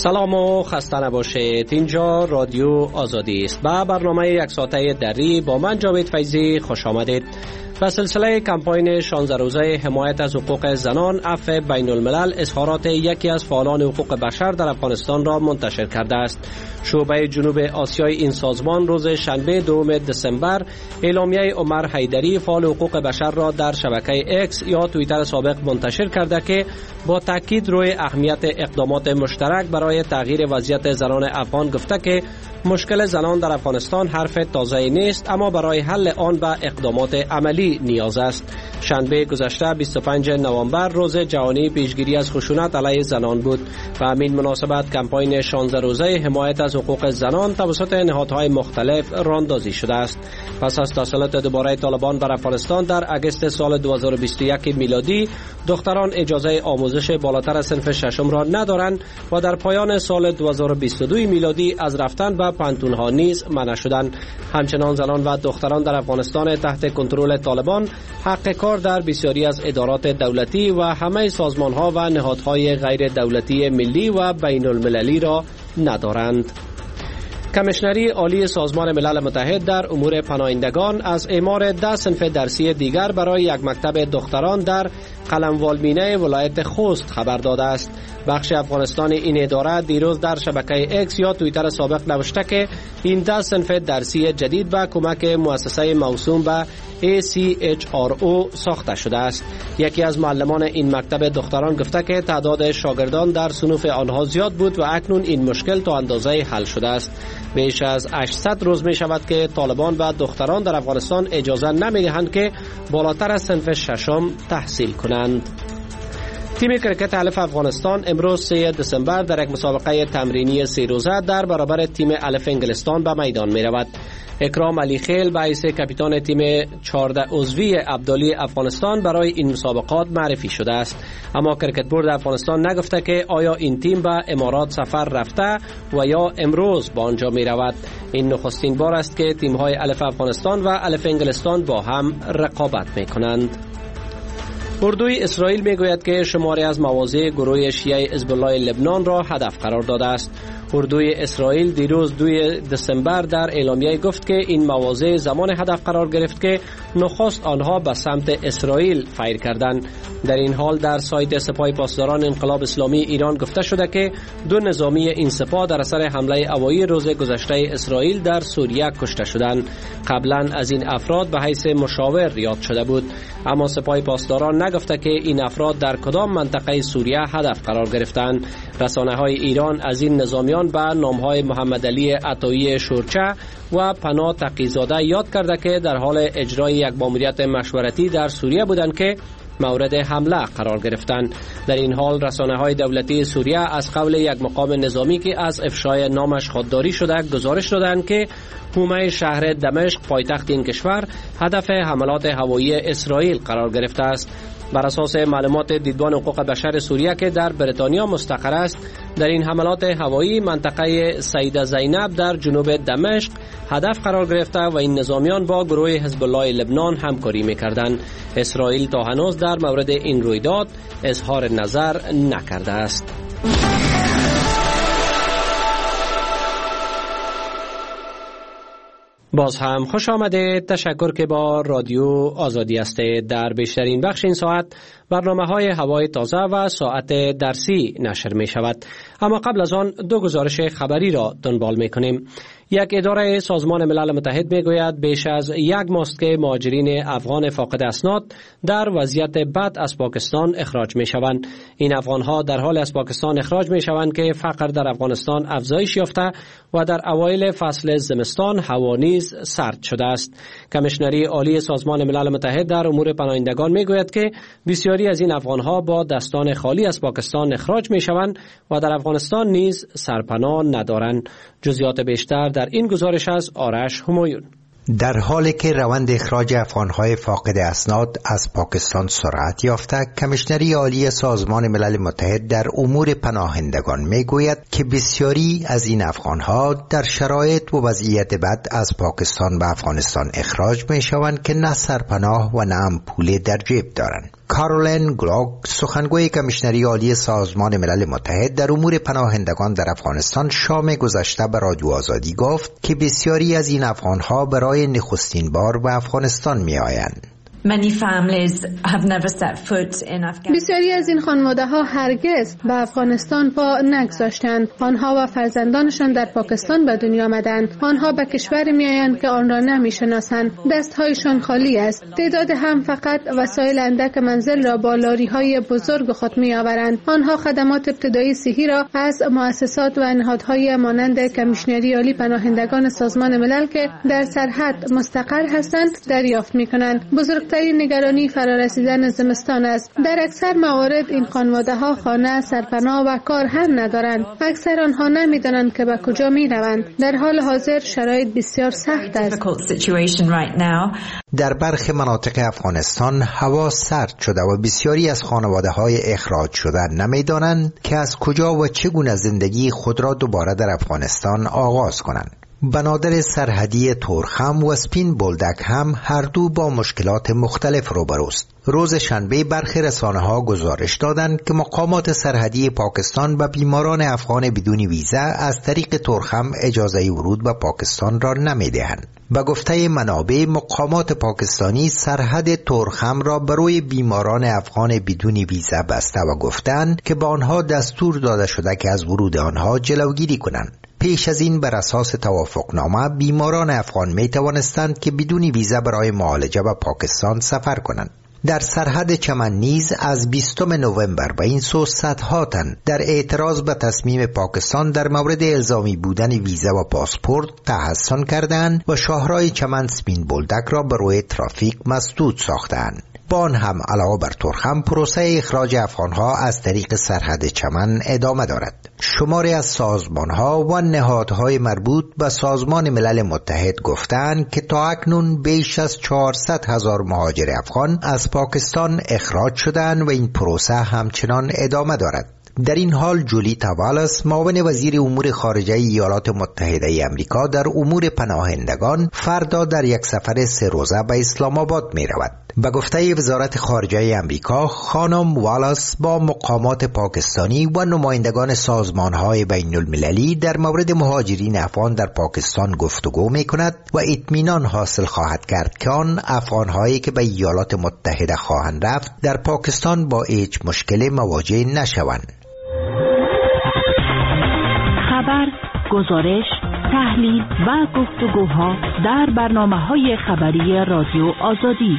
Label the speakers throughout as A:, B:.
A: سلام و خسته نباشید. اینجا رادیو آزادی است. با برنامه یک ساعته دری با من جاوید فیضی خوش آمدید. و سلسله کمپاین 16 روزه حمایت از حقوق زنان عفو بین الملل اظهارات یکی از فعالان حقوق بشر در افغانستان را منتشر کرده است. شعبه جنوب آسیای این سازمان روز شنبه 2 دسامبر اعلامیه عمر حیدری فعال حقوق بشر را در شبکه اکس یا توییتر سابق منتشر کرده که با تاکید روی اهمیت اقدامات مشترک برای تغییر وضعیت زنان افغان گفته که مشکل زنان در افغانستان حرف تازه نیست، اما برای حل آن به اقدامات عملی نیاز است. شنبه گذشته 25 نوامبر روز جهانی پیشگیری از خشونت علیه زنان بود و همین مناسبت کمپاین 16 روزه حمایت از حقوق زنان توسط نهادهای مختلف راهاندازی شده است. پس از تسلط دوباره طالبان بر افغانستان در اگست سال 2021 میلادی، دختران اجازه آموزش بالاتر از صنف ششم را ندارند و در پایان سال 2022 میلادی از رفتن به پانتونها نیز منع شدند. همچنان زنان و دختران در افغانستان تحت کنترل طالبان حق کار در بسیاری از ادارات دولتی و همه سازمانها و نهادهای غیر دولتی ملی و بین المللی را ندارند. کمیشنری عالی سازمان ملل متحد در امور پناهندگان از اعمار 10 صنف درسی دیگر برای یک مکتب دختران در قلموالمینه ولایت خوست خبر داده است. بخش افغانستان این اداره دیروز در شبکه اکس یا توییتر سابق نوشته که این 10 صنف درسی جدید با کمک مؤسسه موسوم به ACHRO ساخته شده است. یکی از معلمان این مکتب دختران گفته که تعداد شاگردان در صنوف آنها زیاد بود و اکنون این مشکل تا اندازه حل شده است. بیش از 800 روز می شود که طالبان و دختران در افغانستان اجازه نمی دهند که بالاتر از صنف ششم تحصیل کنند. تیم کرکت الف افغانستان امروز 3 دسامبر در یک مسابقه تمرینی 3 روزه در برابر تیم الف انگلستان به میدان می رود. اکرام علی خیل به حیث کاپیتان تیم 14 عضوی ابدالی افغانستان برای این مسابقات معرفی شده است، اما کرکت بورد افغانستان نگفته که آیا این تیم به امارات سفر رفته و یا امروز به آنجا می رود. این نخستین بار است که تیم های الف افغانستان و الف انگلستان با هم رقابت می کنند. اردوی اسرائیل میگوید که شماری از مواضع گروه شیعه حزب الله لبنان را هدف قرار داده است. اردوی اسرائیل دیروز 2 دسامبر در اعلامیه گفت که این مواضع زمان هدف قرار گرفت که نخست آنها به سمت اسرائیل فیر کردند. در این حال در سایت سپاه پاسداران انقلاب اسلامی ایران گفته شده که 2 نظامی این سپاه در اثر حمله هوایی روز گذشته اسرائیل در سوریه کشته شدند. قبلا از این افراد به حیث مشاور یاد شده بود، اما سپاه پاسداران نگفته که این افراد در کدام منطقه سوریه هدف قرار گرفتند. رسانه‌های ایران از این نظامیان به نام‌های محمد علی عطایی شورچه و پناه تقی‌زاده یاد کرده که در حال اجرای یک مأموریت مشورتی در سوریه بودند که مورد حمله قرار گرفتند. در این حال رسانه‌های دولتی سوریه از قول یک مقام نظامی که از افشای نامش خودداری شده گزارش دادند که حومه شهر دمشق پایتخت این کشور هدف حملات هوایی اسرائیل قرار گرفته است. بر اساس معلومات دیدبان حقوق بشر سوریه که در بریتانیا مستقر است، در این حملات هوایی منطقه سیده زینب در جنوب دمشق هدف قرار گرفته و این نظامیان با گروه حزب الله لبنان همکاری می‌کردند. اسرائیل تا هنوز در مورد این رویداد اظهار نظر نکرده است. باز هم خوش آمدید. تشکر که با رادیو آزادی هستید. در بیشترین بخش این ساعت برنامه‌های هوای تازه و ساعت درسی نشر می شود. اما قبل از آن 2 گزارش خبری را دنبال می کنیم. یک اداره سازمان ملل متحد می گوید بیش از 1 ماه است که مهاجرین افغان فاقد اسناد در وضعیت بد از پاکستان اخراج می شوند. این افغانها در حال از پاکستان اخراج می شوند که فقر در افغانستان افزایش یافته و در اوایل فصل زمستان هوا نیز سرد شده است. کمیشنری عالی سازمان ملل متحد در امور پناهندگان می گوید که بسیاری از این افغانها با دستان خالی از پاکستان اخراج می شوند و در افغانستان نیز سرپناه ندارند. جزئیات بیشتر در این گزارش از آرش همایون.
B: در حالی که روند اخراج افغانهای فاقد اسناد از پاکستان سرعت یافته، کمیشنری عالی سازمان ملل متحد در امور پناهندگان میگوید که بسیاری از این افغانها در شرایط و وضعیت بد از پاکستان به افغانستان اخراج میشوند که نه سرپناه و نه هم پول در جیب دارند. کارولین گلاگ، سخنگوی کمیشنری عالی سازمان ملل متحد در امور پناهندگان در افغانستان، شام گذشته به رادیو آزادی گفت که بسیاری از این افغانها برای نخستین بار به افغانستان می آیند.
C: بسیاری از این خانواده‌ها هرگز به افغانستان پا نگذاشتند. آنها و فرزندانشان در پاکستان به دنیا آمدند. آنها به کشوری میآیند که آن را نمی‌شناسند. دست‌هایشان خالی است. تعداد هم فقط وسایل اندک منزل را با لاری‌های بزرگ خود می‌آورند. آنها خدمات ابتدایی صحی را از مؤسسات و نهادهای مانند کمیشنری عالی پناهندگان سازمان ملل که در سرحد مستقر هستند دریافت می‌کنند. بزرگترین نگرانی فرارسیدن زمستان است. در اکثر موارد این خانواده‌ها خانه، سرپناه و کار هم ندارند. اکثر آنها نمی‌دانند که به کجا می‌روند. در حال حاضر شرایط بسیار سخت است.
B: در برخی مناطق افغانستان هوا سرد شده و بسیاری از خانواده‌های اخراج شده نمی‌دانند که از کجا و چگونه زندگی خود را دوباره در افغانستان آغاز کنند. بنادر سرحدی تورخم و سپین بولدک هم هر دو با مشکلات مختلف روبروست. روز شنبه برخی رسانه‌ها گزارش دادند که مقامات سرحدی پاکستان به بیماران افغان بدون ویزا از طریق تورخم اجازه ورود به پاکستان را نمی‌دهند. به گفته منابع، مقامات پاکستانی سرحد تورخم را برای بیماران افغان بدون ویزا بسته و گفتند که به آنها دستور داده شده که از ورود آنها جلوگیری کنند. پیش از این بر اساس توافقنامه بیماران افغان می توانستند که بدون ویزا برای معالجه به پاکستان سفر کنند. در سرحد چمن نیز از 20 نوامبر به این سو صدها تن در اعتراض به تصمیم پاکستان در مورد الزامی بودن ویزا و پاسپورت تحصن کردند و شاهراه چمن سپین بولدک را به روی ترافیک مسدود ساختند. با آن هم علاوه بر تورخم، پروسه اخراج افغانها از طریق سرحد چمن ادامه دارد. شماری از سازمانها و نهادهای مربوط به سازمان ملل متحد گفتند که تا اکنون بیش از 400,000 مهاجر افغان از پاکستان اخراج شدند و این پروسه همچنان ادامه دارد. در این حال جولی تاوالس، معاون وزیر امور خارجه ایالات متحده ای آمریکا در امور پناهندگان، فردا در یک سفر 3 روزه به اسلام آباد می رود. به گفته وزارت خارجه آمریکا، خانم والاس با مقامات پاکستانی و نمایندگان سازمان‌های بین المللی در مورد مهاجرین افغان در پاکستان گفتگو می کند و اطمینان حاصل خواهد کرد که آن افغان‌هایی که به ایالات متحده خواهند رفت در پاکستان با هیچ مشکلی مواجه نشوند.
D: خبر، گزارش، تحلیل و گفتگوها در برنامه‌های خبری رادیو آزادی.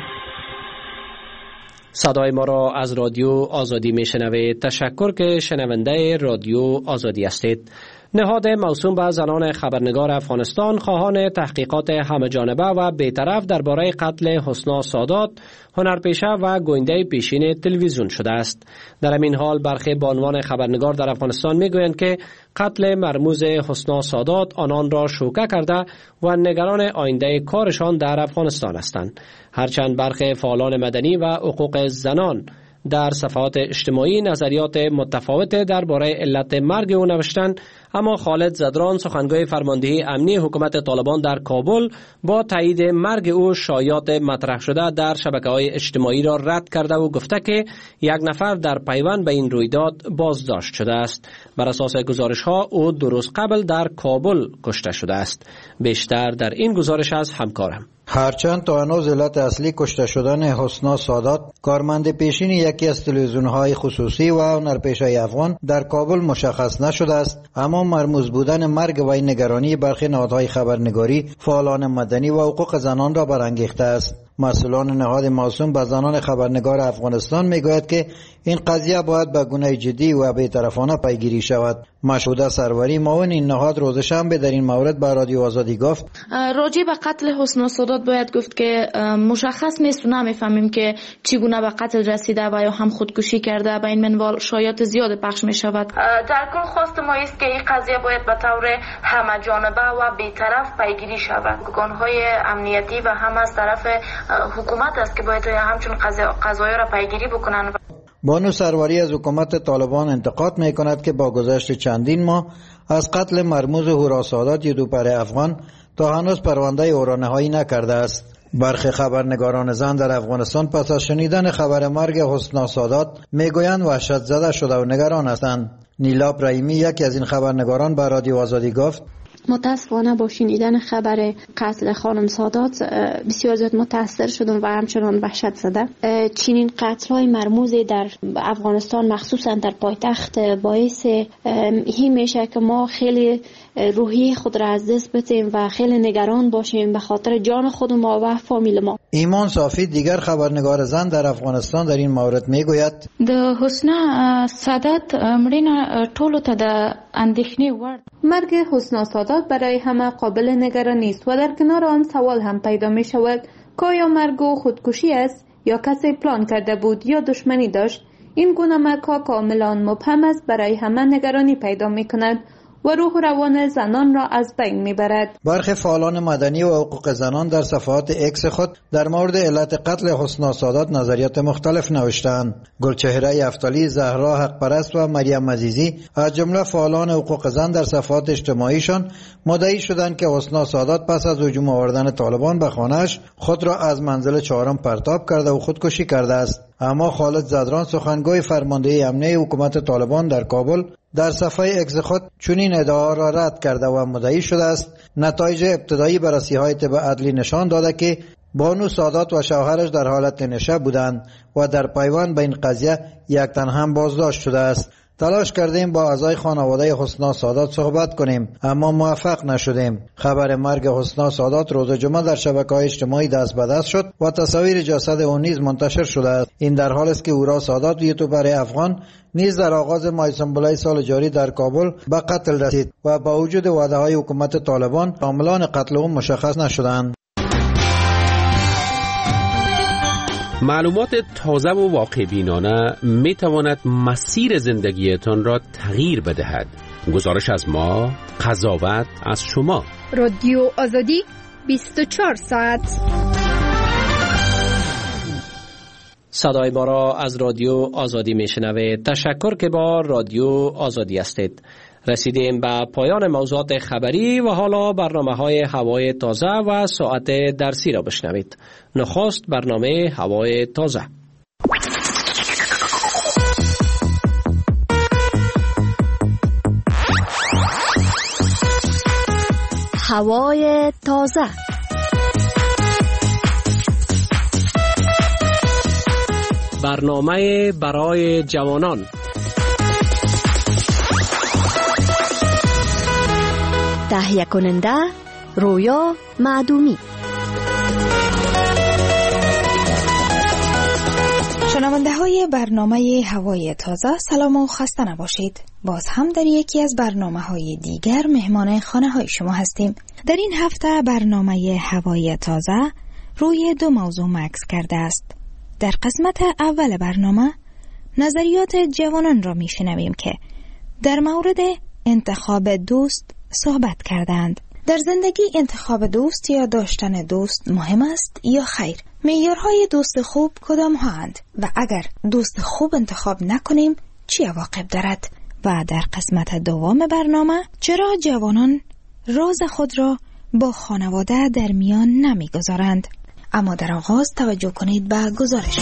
A: صدای ما را از رادیو آزادی میشنوید. تشکر که شنونده رادیو آزادی هستید. نهاد موسوم به زنان خبرنگار افغانستان خواهان تحقیقات همه‌جانبه و بی‌طرف درباره قتل حسنا سادات، هنرپیشه و گوینده پیشین تلویزیون شده است. در همین حال برخی بانوان خبرنگار در افغانستان میگویند که قتل مرموز حسنا سادات آنان را شوکه کرده و نگران آینده کارشان در افغانستان هستند. هرچند برخی فعالان مدنی و حقوق زنان در صفحات اجتماعی نظریات متفاوت درباره علت مرگ او نوشتند، اما خالد زدران، سخنگوی فرماندهی امنی حکومت طالبان در کابل، با تایید مرگ او شایعات مطرح شده در شبکه‌های اجتماعی را رد کرده و گفته که یک نفر در پیوند به این رویداد بازداشت شده است. بر اساس گزارش‌ها او 2 روز قبل در کابل کشته شده است. بیشتر در این گزارش از همکارم.
E: هرچند تا هنوز علت اصلی کشته شدن حسنا سادات، کارمند پیشین یکی از تلویزیون‌های خصوصی و هنرپیشه افغان، در کابل مشخص نشده است، اما مرموز بودن مرگ و این نگرانی برخی نهادهای خبرنگاری، فعالان مدنی و حقوق زنان را برانگیخته است. مسئولان نهاد موسوم به زنان خبرنگار افغانستان میگوید که این قضیه باید به گونه جدی و بی‌طرفانه پیگیری شود. مشهوده سروری، معاون این نهاد، روز شنبه در این مورد به رادیو آزادی گفت
F: راجع به قتل حسنا سادات باید گفت که مشخص نیست و نمیفهمیم که چگونه به قتل رسیده و یا هم خودکشی کرده. به این منوال شایعات زیاد پخش می شود. در کل خواست ما است که این قضیه باید به طور همه جانبه و بی‌طرف پیگیری شود. ارگان‌های امنیتی و هم از طرف حکومت است که باید همچون قضایا را پیگیری بکنن.
E: بانو سروری از حکومت طالبان انتقاد می کند که با گذشت چندین ماه از قتل مرموز هورا سادات، یه دوپر افغان، تا هنوز پرونده او را نهایی نکرده است. برخی خبرنگاران زن در افغانستان پس از شنیدن خبر مرگ حسنا سادات میگویند وحشت زده شده و نگران هستند. نیلا ابراهیمی یکی از این خبرنگاران به رادیو آزادی گفت
G: متاسفانه با شنیدن خبر قتل خانم سادات بسیار زیاد متاثر شدم و همچنان وحشت زده. چنین قتل‌های مرموز در افغانستان مخصوصا در پایتخت باعث این میشه که ما خیلی روحی خود را از دست بدیم و خیلی نگران باشیم به خاطر جان خود ما و فامیل ما.
E: ایمان صافی دیگر خبرنگار زن در افغانستان در این مورد میگوید
F: د حسنا سادات مړینه ټولو ته د اندېښنې وړ.
C: مرگ حسنا سادات برای همه قابل نگرانی است و در کنار آن سوال هم پیدا می شود که آیا مرگ او خودکشی است یا کسی پلان کرده بود یا دشمنی داشت. این گونه مرگ‌ها کاملا مبهم است، برای همه نگرانی پیدا می کند و روح و روان زنان را از بین میبرد.
E: برخی فعالان مدنی و حقوق زنان در صفحات اکس خود در مورد علت قتل حسنا سادات نظریات مختلف نوشتند. گلچهره افتالی، زهرا حق پرست و مریم عزیزی از جمله فعالان حقوق زن در صفحات اجتماعیشان مدعی شدند که حسنا سادات پس از هجوم آوردن طالبان به خانه‌اش خود را از منزل 4 پرتاب کرده و خودکشی کرده است. اما خالد زدران سخنگوی فرمانده امنیه حکومت طالبان در کابل در صفحه اکس خود چنین ادعا را رد کرده و مدعی شده است نتایج ابتدایی بررسی‌های طب عدلی نشان داده که بانو سادات و شوهرش در حالت نشه بودند و در پیوند به این قضیه یک تن هم بازداشت شده است. تلاش کردیم با اعضای خانواده حسنا سادات صحبت کنیم اما موفق نشدیم. خبر مرگ حسنا سادات روز جمعه در شبکه‌های اجتماعی دست به دست شد و تصاویر جسد او نیز منتشر شده است. این در حالی است که اورا سادات یوتیوبر افغان نیز در آغاز ماه سنبلای سال جاری در کابل به قتل رسید و با وجود وعده‌های حکومت طالبان عاملان قتل او مشخص نشدند.
A: معلومات تازه و واقع بینانه می تواند مسیر زندگیتان را تغییر بدهد. گزارش از ما، قضاوت از شما.
H: رادیو آزادی 24 ساعت.
A: صدای ما را از رادیو آزادی می شنوید. تشکر که با رادیو آزادی هستید. رسیدیم به پایان موضوعات خبری و حالا برنامه‌های هوای تازه و ساعت درسی را بشنوید. نخست برنامه هوای تازه.
H: هوای تازه.
A: برنامه برای جوانان.
H: تهیه کننده رویا معدومی.
I: شنونده های برنامه هوای تازه، سلام و خسته نباشید. باز هم در یکی از برنامه های دیگر مهمان خانه های شما هستیم. در این هفته برنامه هوای تازه روی 2 موضوع مکس کرده است. در قسمت اول برنامه نظریات جوانان را می شنویم که در مورد انتخاب دوست صحبت کردند. در زندگی انتخاب دوست یا داشتن دوست مهم است یا خیر؟ معیارهای دوست خوب کدام هستند و اگر دوست خوب انتخاب نکنیم چی عواقب دارد؟ و در قسمت دوم برنامه چرا جوانان راز خود را با خانواده در میان نمیگذارند؟ اما در آغاز توجه کنید به گزارش.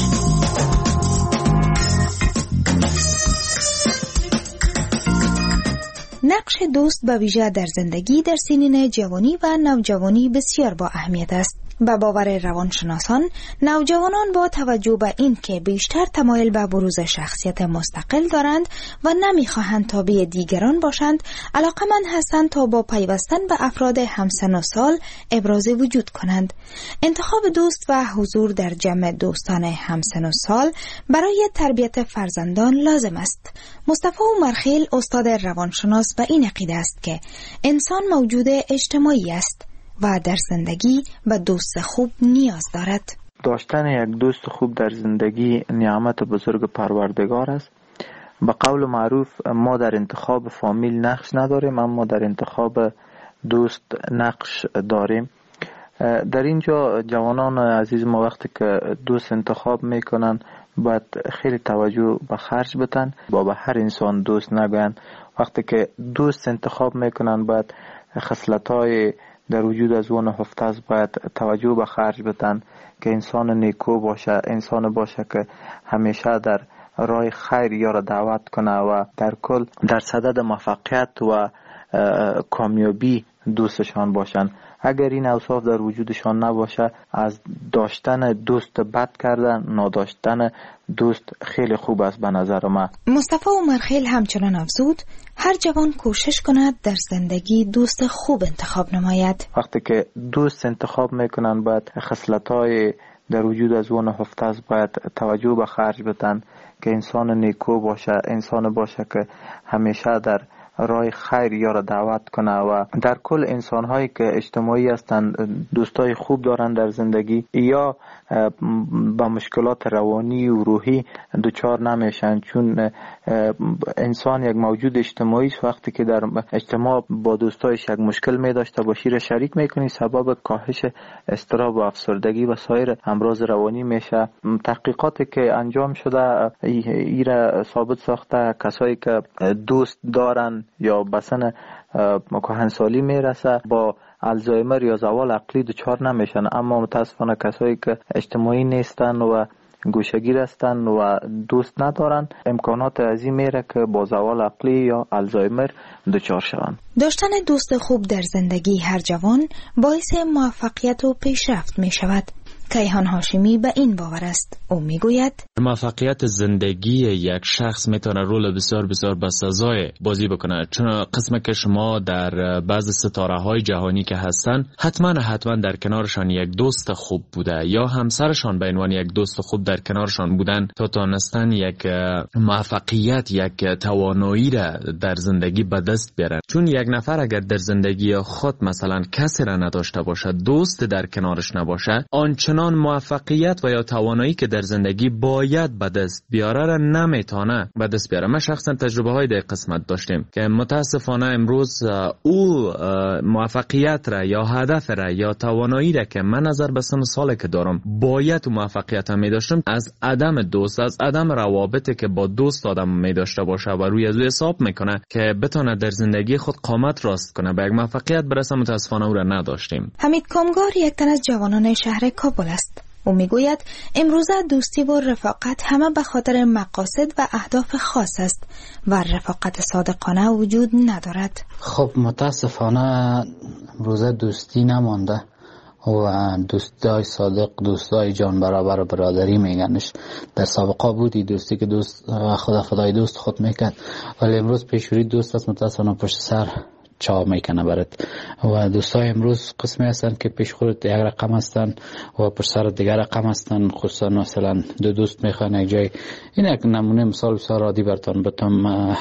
I: نقش دوست به ویژه در زندگی در سنین جوانی و نوجوانی بسیار با اهمیت است. به باور روانشناسان، نوجوانان با توجه به این که بیشتر تمایل به بروز شخصیت مستقل دارند و نمیخواهند تابع دیگران باشند، علاقمند هستند تا با پیوستن به افراد همسن و سال ابراز وجود کنند. انتخاب دوست و حضور در جمع دوستان همسن و سال برای تربیت فرزندان لازم است. مصطفی عمرخیل استاد روانشناس به این عقیده است که انسان موجود اجتماعی است و در زندگی به دوست خوب نیاز دارد.
J: داشتن یک دوست خوب در زندگی نعمت بزرگ پروردگار است. به قول معروف ما در انتخاب فامیل نقش نداریم، اما در انتخاب دوست نقش داریم. در اینجا جوانان عزیز ما وقتی که دوست انتخاب میکنن باید خیلی توجه به خرج بدن، با به هر انسان دوست نگوین. وقتی که دوست انتخاب میکنن باید خصلت‌های در وجود از او نهفته است باید توجه به خرج بدن که انسان نیکو باشه، انسان باشه که همیشه در راه خیر یارا دعوت کنه و در کل در صدد موفقیت و کامیابی دوستشان باشن. اگر این اوصاف در وجودشان نباشه، از داشتن دوست بد کردن، نداشتن دوست خیلی خوب است به نظر من.
I: مصطفی عمرخیل همچنان افزود هر جوان کوشش کند در زندگی دوست خوب انتخاب نماید.
J: وقتی که دوست انتخاب میکنن باید خصلت‌های در وجود از اون نهفته است باید توجه به خرج بدن که انسان نیکو باشه، انسان باشه که همیشه در راه خیر یارا دعوت کنه و در کل انسان هایی که اجتماعی هستند دوستای خوب دارن در زندگی یا با مشکلات روانی و روحی دچار نمیشن، چون انسان یک موجود اجتماعی است. وقتی که در اجتماع با دوستایش یک مشکل می داشته باشی را شریک میکنی، سبب کاهش اضطراب و افسردگی و سایر امراض روانی میشه. تحقیقاتی که انجام شده ایره ثابت ساخته کسایی که دوست دارن یا بسن کهنسالی میرسه با الزایمر یا زوال عقلی دچار نمیشن، اما متاسفانه کسایی که اجتماعی نیستن و گوشه‌گیر هستن و دوست ندارن امکانات عظیم میره که با زوال عقلی یا الزایمر دچار شوند.
I: داشتن دوست خوب در زندگی هر جوان باعث موفقیت و پیشرفت می شود. کیهان هاشمی به این باور است. او میگوید
K: موفقیت زندگی یک شخص میتونه رول بسیار بسیار بسزای بازی بکنه، چون قسم که شما در بعض ستاره های جهانی که هستن حتما در کنارشان یک دوست خوب بوده یا همسرشان به عنوان یک دوست خوب در کنارشان بودن تا تونستن یک موفقیت، یک توانایی را در زندگی به دست بیارن. چون یک نفر اگر در زندگی خود مثلا کسی را نداشته باشه، دوست در کنارش نباشه، آنچنان موفقیت و یا توانایی که در زندگی باید به دست بیاره را نمیتونه به دست بیاره. ما شخصا تجربه های در قسمت داشتیم که متاسفانه امروز او موفقیت را یا هدف را یا توانایی را که من نظر به سن سالی که دارم باید موفقیت هم می داشتم، از عدم دوست، از عدم روابطی که با دوست آدم می داشته باشه و روی از او حساب میکنه که بتونه در زندگی خود قامت راست کنه به یک موفقیت برسه، متاسفانه او را نداشتیم.
I: حمید کامگار یک تن از جوانان شهر کابل است. او میگوید امروزه دوستی و رفاقت همه به خاطر مقاصد و اهداف خاص است و رفاقت صادقانه وجود ندارد.
L: خب متاسفانه امروزه دوستی نمانده و دوستای صادق، دوستای جان برابر برادری میگنش. در سابقه بودی دوستی که دوست خدا فدای دوست خود میکرد، ولی امروز پیشوری دوست است متاسفانه پشت سر چا میکنه برات. و دوستای امروز قسمی هستن که پیش خودت یک رقم هستن و پشت سر دیگر رقم هستن. خصوصا مثلا دو دوست میخوان یک جای، این یک نمونه مثال بسیار عادی براتون بتم.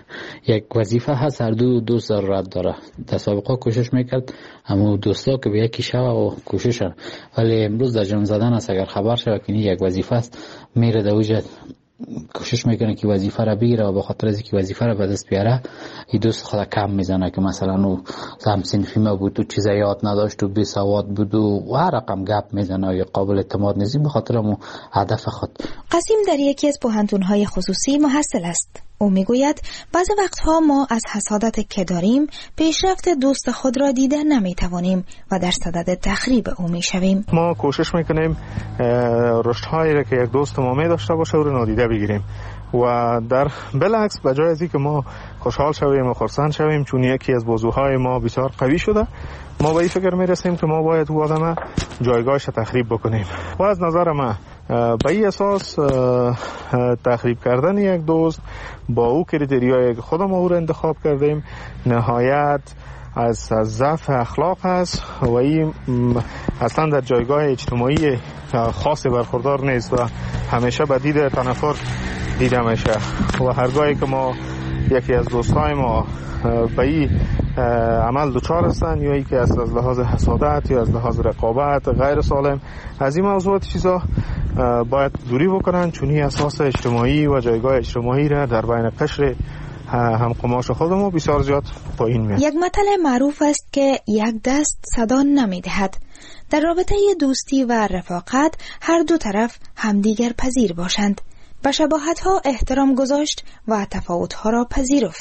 L: یک وظیفه هست، هر دو دوست ضرورت داره. در سابقه کوشش میکرد اما دوستا که به یکی شوه و کوششن، ولی امروز در جمع زدن است. اگر خبر شوه که یک وظیفه است میره در وجه کوشش میکنه که وظیفه را بگیره و به خاطر از اینکه وظیفه را به دست بیاره این دوست خود کم میزنه که مثلا او همسنفی ما بود و چیزا یاد نداشت و بی سواد بود و هر رقم گپ میزنه یا قابل اعتماد نیست به خاطر مو هدف خود.
I: قاسم در یکی از پوهنتون‌های خصوصی محصل است. او میگوید بعضی وقتها ما از حسادت که داریم پیشرفت دوست خود را دیده نمیتوانیم و در صدد تخریب او میشویم.
M: ما کوشش میکنیم رشدهایی را که یک دوست ما می داشته باشه او را نادیده بگیریم و در بالعکس به جای از اینکه ما خوشحال شویم و خرسند شویم چون یکی از بازوهای ما بسیار قوی شده، ما به این فکر میرسیم که ما باید او آدم جایگاهش تخریب بکنیم. و از نظر من به این اساس تخریب کردن یک دوست با او کریتریایی که خودم او را انتخاب کردیم نهایت از ضعف اخلاق است و این اصلا در جایگاه اجتماعی خاصی برخوردار نیست و همیشه به دید تنفر دیده میشه. و هرگاهی که ما یکی از دوستای ما به این عمل دچار هستن یا ای که از لحاظ حسادت یا از لحاظ رقابت غیر سالم از این موضوعات چیزا باید دوری بکنن، چون این اساس اجتماعی و جایگاه اجتماعی را در بین قشر هم قماش خودمون بسیار زیاد پایین میاد.
I: یک متل معروف است که یک دست صدا نمیدهد. در رابطه دوستی و رفاقت هر دو طرف همدیگر پذیر باشند، به شباهت ها احترام گذاشت و تفاوت ها را پذیرفت.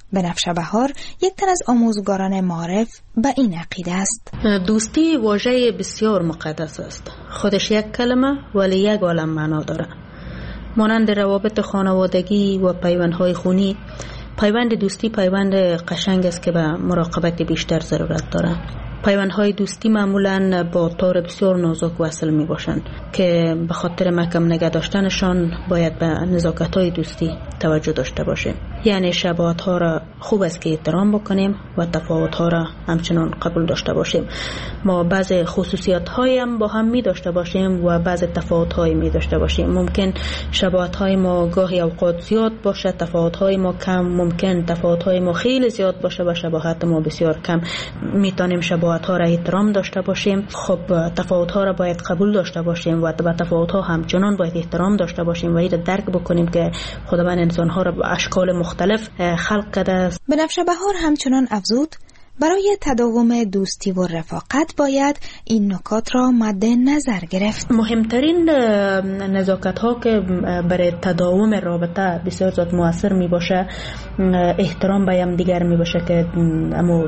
I: بنفشه بهار یک تن از آموزگاران معارف به این عقیده است.
N: دوستی واژه بسیار مقدس است. خودش یک کلمه ولی یک عالم معنا داره. مانند روابط خانوادگی و پیوندهای خونی، پیوند دوستی پیوند قشنگ است که به مراقبت بیشتر ضرورت داره. پیوندهای دوستی معمولاً با طور بسیار نازک وصل می باشند که به خاطر محکم نگه داشتنشان باید به نزاکت‌های دوستی توجه داشته باشیم. یعنی شباهت‌ها را خوب است که احترام بکنیم و تفاوت‌ها را همچنان قبول داشته باشیم. ما بعض خصوصیت‌هایی هم با هم می داشته باشیم و بعض تفاوت‌هایی می داشته باشیم. ممکن شباهت‌های ما گاهی اوقات زیاد باشه، تفاوت‌های ما کم، ممکن تفاوت‌های ما خیلی زیاد باشه و شباهت ما بسیار کم. می‌تونیم شباهت‌ها را احترام داشته باشیم. خب تفاوت‌ها را باید قبول داشته باشیم و به تفاوت‌ها همچنان باید احترام داشته باشیم و این درک بکنیم که خداوند انسان‌ها را به اشکال مختلف خلق کرده است.
I: بنفشه بهار همچنان افزود برای تداوم دوستی و رفاقت باید این نکات را مد نظر گرفت.
N: مهمترین نزاکت ها که برای تداوم رابطه بسیار زیاد مؤثر می باشه احترام به هم دیگر می باشه که امو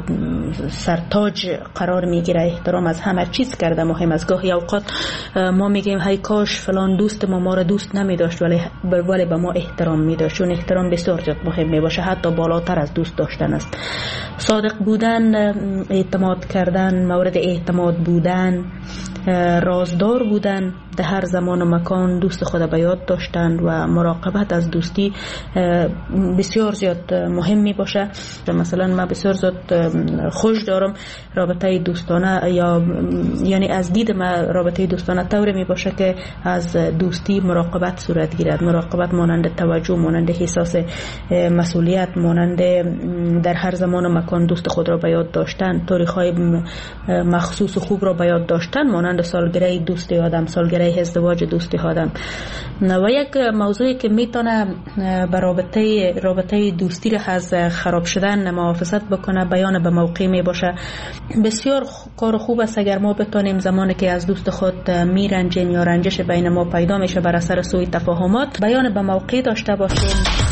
N: سرتاج قرار می گیره. احترام از همه چیز کرده مهم است. گاهی اوقات ما میگیم هی کاش فلان دوست ما را دوست نمی داشت ولی به ما احترام می داشت، چون احترام بسیار زیاد مهم می باشه، حتی بالاتر از دوست داشتن است. صادق بودن، اعتماد کردن، مورد اعتماد بودن، رازدار بودن، در هر زمان و مکان دوست خود به یاد داشتن و مراقبت از دوستی بسیار زیاد مهم می باشه. مثلا من بسیار زیاد خوش دارم رابطه دوستانه یعنی از دید من رابطه دوستانه طوری می باشه که از دوستی مراقبت صورت گیرد. مراقبت مانند توجه، مانند احساس مسئولیت، مانند در هر زمان و مکان دوست خود را به یاد داشتن، تاریخ‌های مخصوص و خوب را به یاد داشتن، مانند سالگره دوستی آدم، سالگره ازدواج دوستی آدم. و یک موضوعی که میتونه به رابطه دوستی را از خراب شدن محافظت بکنه بیان به موقع می باشه. بسیار کار خوب است اگر ما بتونیم زمانی که از دوست خود میرنجیم یا رنجش بین ما پیدا میشه بر اثر سوء تفاهمات بیان به موقع داشته باشیم.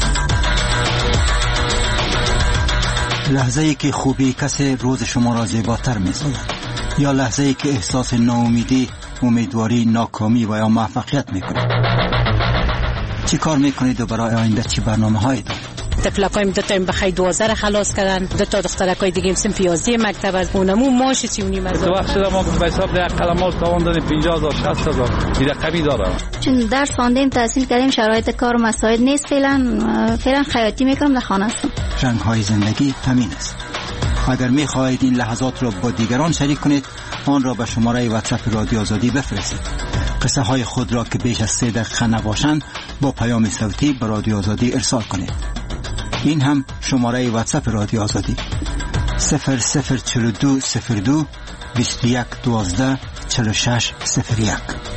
O: لحظه ای که خوبی کسی روز شما را زیباتر می‌سازد یا لحظه ای که احساس ناامیدی، امیدواری، ناکامی و یا موفقیت میکنید. چی کار میکنید و برای آینده چی برنامه‌هایی دارید؟
P: تفلکایم دوتایم بخی 12 خلاص کردن، دوتا دخترکای دیگه صنف 11 مکتب از اونمو ماش 39
Q: تو وقت شده ما به حساب ده کلمات تاوان دادیم 50000 60000 این رقمی داره.
R: چون درس خواندیم تحصیل کردیم شرایط کار مساعد نیست، فعلا خیاطی میکنم در خانه هستم.
O: رنگ های زندگی همین است. اگر میخواهید این لحظات را با دیگران شریک کنید آن را به شماره واتساپ رادیو آزادی بفرستید. قصه های خود را که بیش از 3 دقیقه نباشند با پیام صوتی به رادیو آزادی ارسال کنید. این هم شماره واتساپ رادیو آزادی 0042 02 21 12 46 01.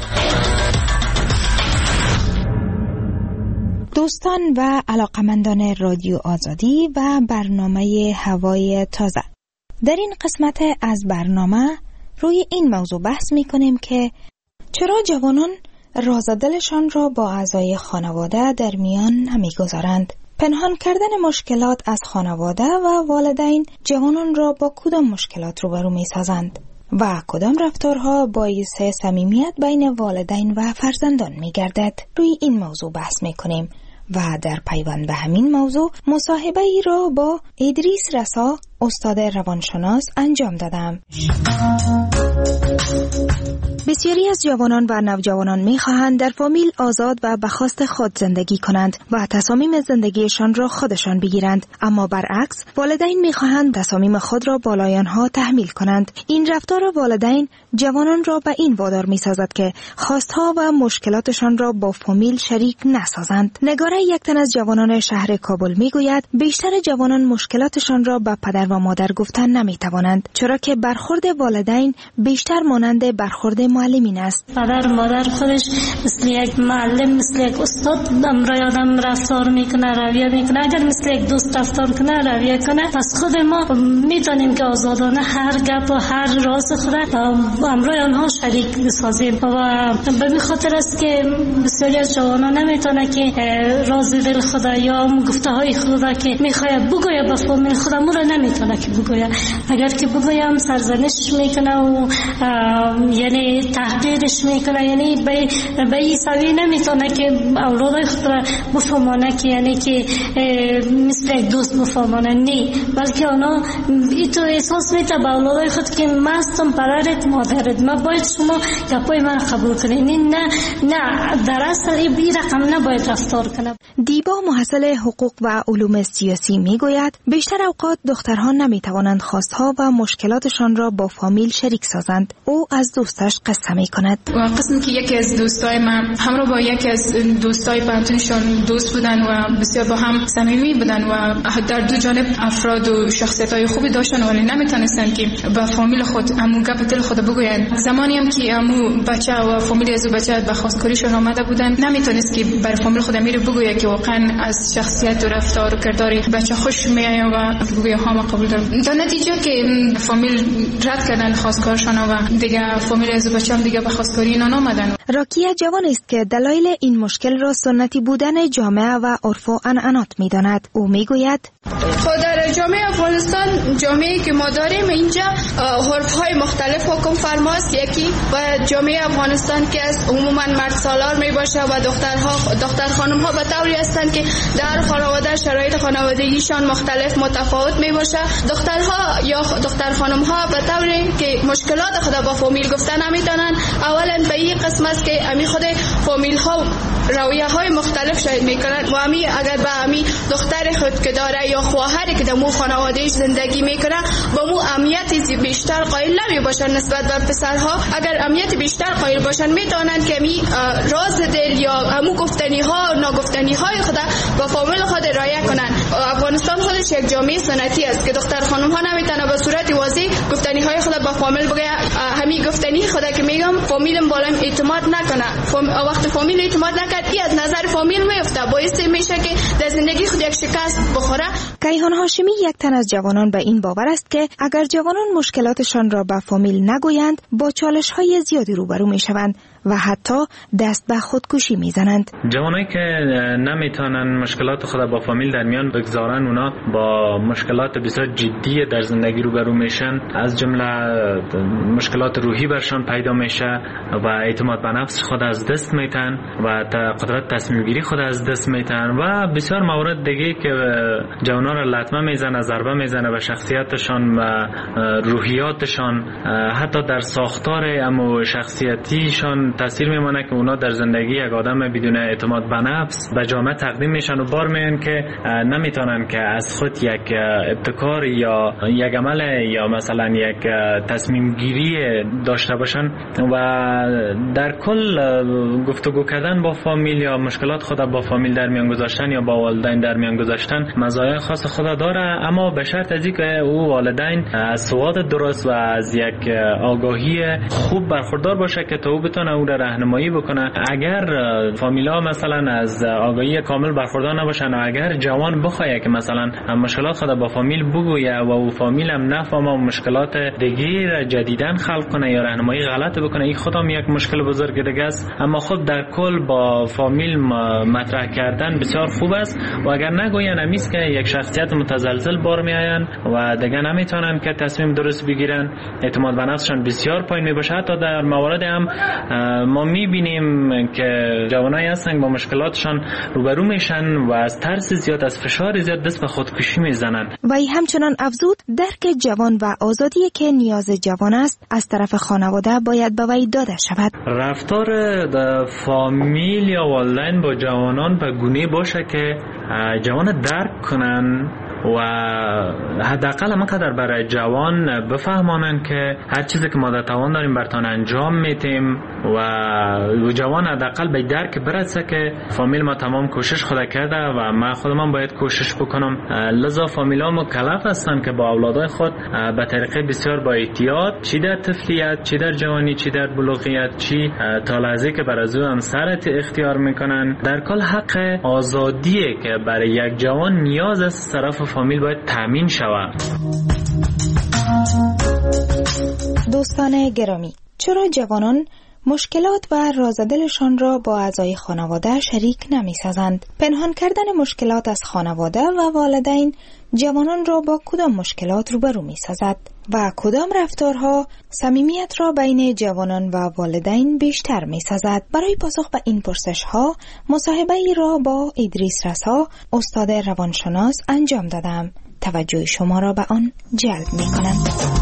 I: دوستان و علاقمندان رادیو آزادی و برنامه هوای تازه، در این قسمت از برنامه روی این موضوع بحث می کنیم که چرا جوانان راز دلشان را با اعضای خانواده در میان نمی گذارند. پنهان کردن مشکلات از خانواده و والدین جوانان را با کدام مشکلات روبرو می سازند و کدام رفتارها باعث صمیمیت بین والدین و فرزندان می گردد. روی این موضوع بحث می کنیم و در پیوند به همین موضوع مصاحبه ای را با ادریس رسا استاد روانشناس انجام دادم. بسیاری از جوانان و نوجوانان می‌خواهند در فامیل آزاد و به خواست خود زندگی کنند و تصامیم زندگیشان را خودشان بگیرند، اما برعکس والدین می‌خواهند تصامیم خود را بالای آنها تحمیل کنند. این رفتار والدین جوانان را به این وادار می‌سازد که خواستها و مشکلاتشان را با فامیل شریک نسازند. نگاره یک تن از جوانان شهر کابل می‌گوید بیشتر جوانان مشکلاتشان را به پدر و مادر گفتن نمی‌توانند، چرا که برخورد والدین بیشتر مانند برخورد معلمین است.
S: پدر مادر خودش مثل یک معلم، مثل یک استاد امرای آدم رفتار میکنه، رویه میکنه. اگر مثل یک دوست رفتار کنه، رویه کنه، پس خود ما میتونیم که آزادانه هر گپ و هر راز خود امرای آنها شریک بسازیم. و به این خاطر است که بسیاری از جوانان نمیتونه که راز دل خدا یا گفته های خدا که میخواد بگویه به فامیل خودم را نمیتونه که بگویه. اگر که بگویم سرزنش میکنه و یعنی تحقیرش میکنه، یعنی به این سوی نمیتونه که اولاد خود را بفهمانه که یعنی که مثل یک دوست بفهمانه، نه، بلکه اونا تو احساس میده به اولاد خود که من هستم پدرت مادرت، من باید شما گپای من قبول کنید. نه در اصل این رقم نباید رفتار کنه.
I: دیبا محصل حقوق و علوم سیاسی میگوید بیشتر اوقات دخترها نمیتوانند خواستها و مشکلاتشان را با فامیل شریک سازند. او از دوستش قصه میکند.
T: قسمی که یکی از دوستای من همراه با یکی از دوستای پنتونشون دوست بودن و بسیار با هم صمیمی بودن و در دو جانب افراد و شخصیت‌های خوبی داشتن، ولی نمیتونستن که با فامیل خود امو گپ دل خود بگویند. زمانی هم که امو بچه و فامیل از بچه به خواستگاریشون آمده بودن، نمیتونست که بر فامیل خود امیر بگوید که واقعا از شخصیت و رفتار و کردار بچه خوش میآید و بگوید ها ما قبول دارم. در نتیجه که فامیل رد کردن خواستگارشون و دیگه فامیل از بچه هم دیگه به خواستگاری اینا نامدن.
I: راکیه جوان است که دلایل این مشکل را سنتی بودن جامعه و عرف و عنعنات میداند. او میگوید
U: خود در جامعه افغانستان، جامعه‌ای که ما داریم اینجا عرف‌های مختلف حکم فرماست. یکی و جامعه افغانستان که از عموما مرد سالار می باشه و دختر خانم ها به طوری هستند که در خانواده شرایط خانوادگیشان مختلف متفاوت می باشه. دخترها یا دختر خانم ها به طوری که مشکلات خود با فامیل گفتن نمیتونن. اولا به این قسم است که امی خود فامیل ها رویه های مختلف شاید میکنن و امی اگر به امی دختر خود که داره یا خواهری که در مو خانوادهش زندگی میکنه با مو امنیت بیشتر قائل نمی باشن نسبت به پسرها. اگر امنیت بیشتر قائل باشن میتونن که امی راز دل یا امو گفتنی ها ناگفتنی های خود با فامیل خود رعایت کنن. افغانستان خودش یک جامعه سنتی است که دختر خانم ها نمیتونه به صورت واضح گفتنی های خود با فامیل بگه. همین گفتنی خود که میگم فامیلم بالام اعتماد نکنه. وقت فامیل اعتماد نکرد ای از نظر فامیل میفته، باعث میشه که در زندگی خود یک شکست بخوره.
I: کیهان هاشمی یک تن از جوانان به این باور است که اگر جوانان مشکلاتشان را به فامیل نگویند با چالش‌های زیادی روبرو میشوند و حتی دست به خودکشی میزنند.
K: جوانایی که نمیتونن مشکلات خود با فامیل در میان بگذارن، اونا با مشکلات بسیار جدی در زندگی روبرو میشن. از جمله مشکلات روحی برشان پیدا میشه و اعتماد به نفس خود از دست میتن و قدرت تصمیم گیری خود از دست میتن و بسیار موارد دیگه که جوانا را لطمه میزنه، ضربه میزنه به شخصیتشان و روحیاتشان، حتی در ساختار اما شخصیتیشان تاثیر میمونه که اونا در زندگی یک آدم بدون اعتماد به نفس به جامعه تقدیم میشن و بار میان که نمیتونن که از خود یک ابتکار یا یک عمل یا مثلا یک تصمیم گیری داشته باشن و در کل گفتگو کردن با فامیل یا مشکلات خود با فامیل در میان گذاشتن یا با والدین در میان گذاشتن مزایای خاص خود داره، اما به شرط از اینکه او والدین از سواد درست و از یک آگاهی خوب برخوردار باشه که تا او بتونه او را راهنمایی بکنه. اگر فامیلا مثلا از آگاهی کامل برخوردار نباشن و اگر جوان بخواد که مثلا مشکلات خود با فامیل بگویه و او فامیل هم نفهمه و مشکلات دیگه جدیدن خلق کنه یا راهنمایی غلط بکنه، این خودم یک مشکل بزرگ دیگه است. اما خود در کل با فامیل مطرح کردن بسیار خوب است و اگر نگوین امیز که یک شخصیت متزلزل بار میآین و دیگه نمیتونن که تصمیم درست بگیرن، اعتماد به نفسشان بسیار پایین میباشه. حتی در موارد هم ما میبینیم که جوانایی هستن با مشکلاتشان روبرو میشن و از ترس زیاد، از فشار زیاد دست به خودکشی میزنن.
I: و ای همچنان افزود درک جوان و آزادی که نیاز جوان است از طرف خانواده باید به وی داده شود.
K: رفتار فامیل یا والدین با جوانان به گونه باشه که جوان درک کنن و حداقل همینقدر برای جوان بفهمانن که هر چیزی که ما در توان داریم برتان انجام میتیم و جوان حداقل به درک برسه که فامیل ما تمام کوشش خود کرده و ما خودم باید کوشش بکنم. لذا فامیل ها مکلف هستن که با اولادای خود به طریقه بسیار با احتیاط، چی در طفلیت، چی در جوانی، چی در بلوغیت، چی تا لحظه که بر از او همسرت اختیار میکنن، در کل حق آزادیه که برای یک جوان نیاز از طرف فامیل باید تامین شود.
I: دوستان گرامی، چرا جوانان مشکلات و رازدلشان را با اعضای خانواده شریک نمی‌سازند؟ پنهان کردن مشکلات از خانواده و والدین جوانان را با کدام مشکلات روبرو می‌سازد و کدام رفتارها صمیمیت را بین جوانان و والدین بیشتر می‌سازد؟ برای پاسخ به این پرسش‌ها مصاحبه‌ای را با ادریس رسا، استاد روانشناس انجام دادم. توجه شما را به آن جلب می‌کنم.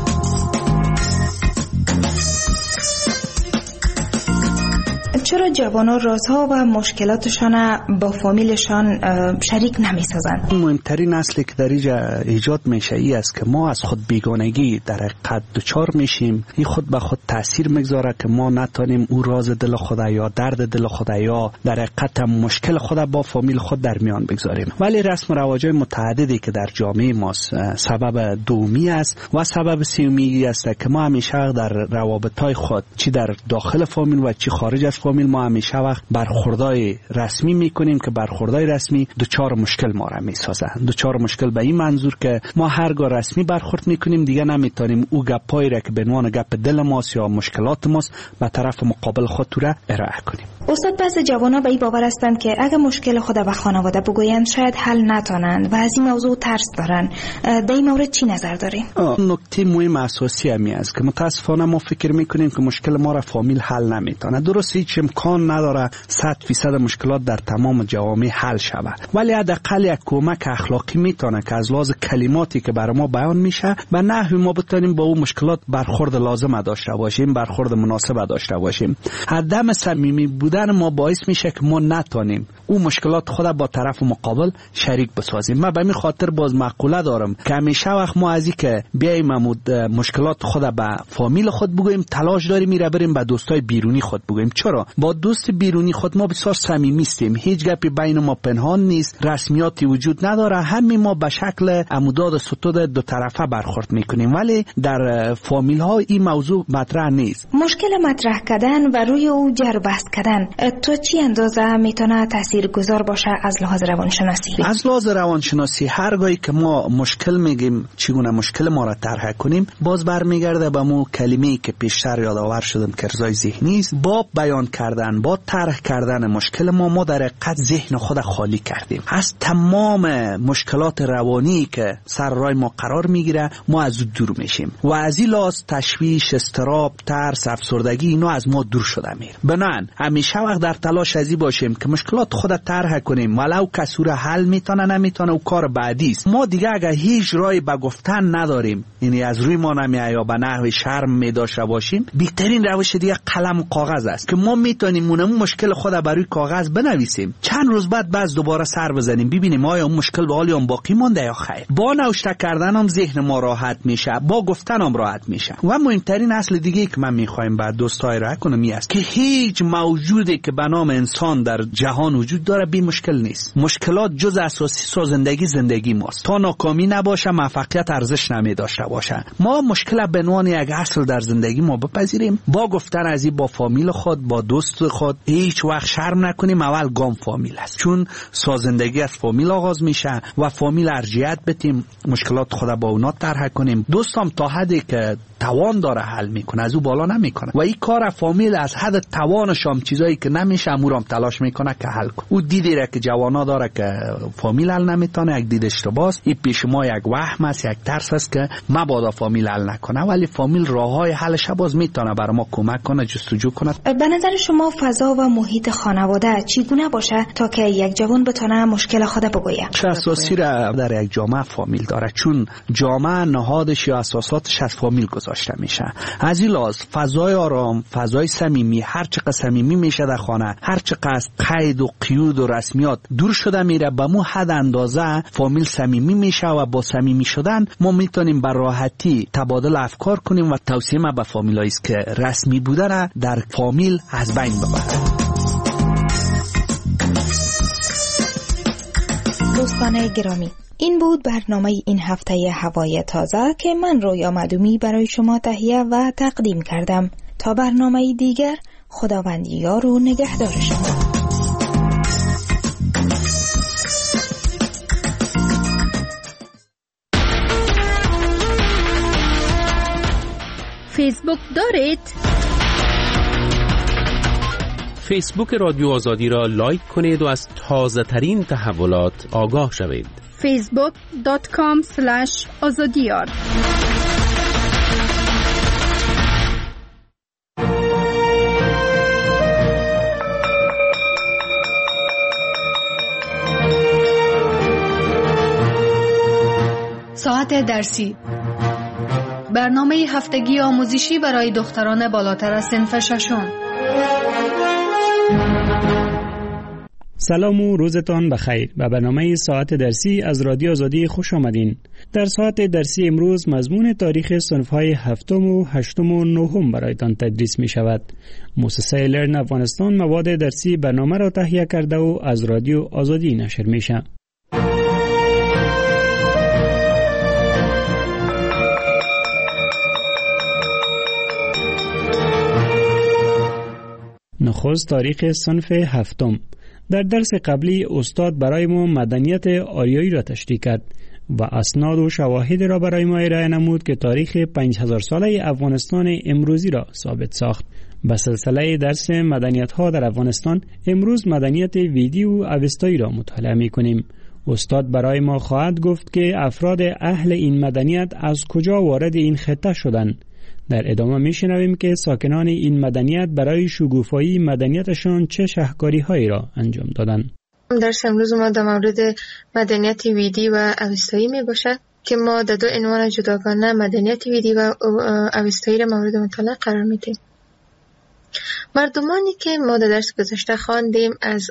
I: چرا جوانان رازها و مشکلاتشان با فامیلشان شریک نمی‌سازند؟
B: مهمترین اصلی که در اینجا ایجاد میشه ای است که ما از خود بیگانگی در حقیقت دچار میشیم. این خود به خود تاثیر میگذاره که ما نتونیم او راز دل خود یا درد دل خود یا در حقیقت مشکل خود با فامیل خود در میان بگذاریم. ولی رسم و رواج‌های متعددی که در جامعه ما سبب دومی است و سبب سومی است که ما همیشه در روابط‌های خود چی در داخل فامیل و چی خارج از فامیل ما همیشه وقت برخوردای رسمی میکنیم که برخوردای رسمی دوچار مشکل ما را میسازه. دوچار مشکل به این منظور که ما هرگاه رسمی برخورد میکنیم دیگه نمیتونیم او گپایی را که به عنوان گپ دل ماست یا مشکلات ماست به طرف مقابل خود را ارائه کنیم.
I: استاد، بعضی جوانا به این باور هستند که اگه مشکل خود به خانواده بگویند شاید حل نتونند و از این موضوع ترس دارن. در این مورد چی نظر دارین؟
B: نکته مهم اساسی همی است که متاسفانه ما فکر میکنیم که مشکل ما را فامیل حل نمیتونه. درست هیچ امکان نداره 100% مشکلات در تمام جوامع حل شود، ولی حداقل یک کمک اخلاقی میتونه که از لحاظ کلماتی که برای ما بیان میشه و نحوی ما بتونیم با اون مشکلات برخورد لازم داشته باشیم، برخورد مناسب داشته باشیم. عدم صمیمی بودن ما باعث میشه که ما نتونیم اون مشکلات خود با طرف مقابل شریک بسازیم. من به این خاطر باز مقوله دارم که همیشه وقت ما از این که بیایم مشکلات خود به فامیل خود بگوییم تلاش داریم میره بریم به دوستای بیرونی خود بگوییم. چرا؟ با دوست بیرونی خود ما بسیار صمیمی هستیم، هیچ گپی بین ما پنهان نیست، رسمیاتی وجود نداره، همین ما به شکل عموداد ستود دو طرفه برخورد میکنیم، ولی در فامیل ها این موضوع مطرح نیست.
I: مشکل مطرح کردن و روی او جر بحث کردن تو چی اندازه میتونه تاثیرگذار باشه از لحاظ روانشناسی؟
B: از لحاظ روانشناسی هرگاهی که ما مشکل میگیم چگونه مشکل ما را طرح کنیم باز برمیگرده به مو کلمه‌ای که پیشتر یادآور شدم که ارضای ذهنی است. با بیان کردن، با طرح کردن مشکل ما در حقیقت ذهن خود خالی کردیم از تمام مشکلات روانی که سر راه ما قرار میگیره. ما از او دور میشیم و از این لحاظ تشویش، اضطراب، ترس، افسردگی اینا از ما دور شده میره. بنابراین همیشه وقت در تلاش ازی باشیم که مشکلات خود طرح کنیم، ولو کسی را حل میتونه نمیتونه و کار بعدی است. ما دیگه اگر هیچ راهی به گفتن نداریم، یعنی از روی ما نمیاد یا به نحو شرم میداشته باشیم، بهترین روش دیگه قلم و کاغذ است که ما میتونیم اون مشکل خود بر روی کاغذ بنویسیم، چند روز بعد باز دوباره سر بزنیم ببینیم آیا اون مشکل به حال اون باقی مونده یا خیر. با نوشته کردن هم ذهن ما راحت میشه، با گفتن هم راحت میشه. و مهمترین اصل دیگه که من میخوایم بعد دوستای را کنم است که هیچ موجودی که به نام انسان در جهان وجود داره بی مشکل نیست. مشکلات جز اساسی سازندگی زندگی ماست. تا ناکامی نباشه موفقیت ارزش نمیداشته باشه. ما مشکل به عنوان یک اصل در زندگی ما بپذیریم، با گفتن از این با فامیل خود، با دوست خود هیچ وقت شرم نکنیم. اول گام فامیل است، چون سازندگی از فامیل آغاز میشه و فامیل ارجحیت بدیم، مشکلات خود با اونا طرح کنیم. دوستم تا حدی که توان داره حل میکنه، از او بالا نمیکنه و این کار فامیل از حد توانش هم چیزایی که نمیشه امورام تلاش میکنه که حل کنه. او دیدی را که جوانا داره که فامیل حل نمیتونه، یک دید اشتباهه. این پیش ما یک وهم است، یک ترس است که مبادا فامیل حل نکنه، ولی فامیل راههای حلش باز میتونه برای ما کمک کنه، جستجو کنه.
I: به نظر شما فضا و محیط خانواده چگونه باشه تا که یک جوان بتونه مشکل خود بگویه؟
B: چه اساسی را در یک جامعه فامیل داره، چون جامعه نهادش یا اساساتش از فامیل گذاشته گذاشته میشه. از این لحاظ فضای آرام، فضای صمیمی، هر چقدر صمیمی میشه در خانه، هر چقدر قید و قیود و رسمیات دور شده میره، به مو حد اندازه فامیل صمیمی میشه و با صمیمی شدن ما میتونیم به راحتی تبادل افکار کنیم و توصیه ما به فامیلایی است که رسمی بودن در فامیل از بین ببرن.
I: دوستان گرامی، این بود برنامه این هفته هوای تازه که من رویا معدومی برای شما تهیه و تقدیم کردم. تا برنامه دیگر، خداوند یار و نگهدار شما.
H: فیسبوک دارید؟
A: فیسبوک رادیو آزادی را لایک کنید و از تازه ترین تحولات آگاه شوید.
H: facebook.com/azadiyar
C: ساعت درسی، برنامه هفتگی آموزشی برای دختران بالاتر از صنف ششم.
D: سلام و روزتان بخیر. به برنامه ساعت درسی از رادیو آزادی خوش آمدین. در ساعت درسی امروز مضمون تاریخ صنف‌های هفتم و هشتم و نهم برایتان تدریس می شود. مؤسسه لرن افغانستان مواد درسی برنامه را تهیه کرده و از رادیو آزادی نشر می شود. نخست تاریخ صنف هفتم. در درس قبلی استاد برای ما مدنیت آریایی را تشریح کرد و اسناد و شواهد را برای ما ارائه نمود که تاریخ 5000 ساله افغانستان امروزی را ثابت ساخت. به سلسله درس مدنیت ها در افغانستان امروز مدنیت ویدی و اوستایی را مطالعه می کنیم. استاد برای ما خواهد گفت که افراد اهل این مدنیت از کجا وارد این خطه شدند. در ادامه میشنویم که ساکنان این مدنیت برای شگوفایی مدنیتشان چه شهکاری‌هایی را انجام دادند.
V: درس امروز ما در مورد مدنیت ویدی و اوستایی می باشد که ما در دو عنوان جداگانه مدنیت ویدی و اوستایی را مورد مطالعه قرار میدیم. مردمانی که ما در درس گذشته خواندیم از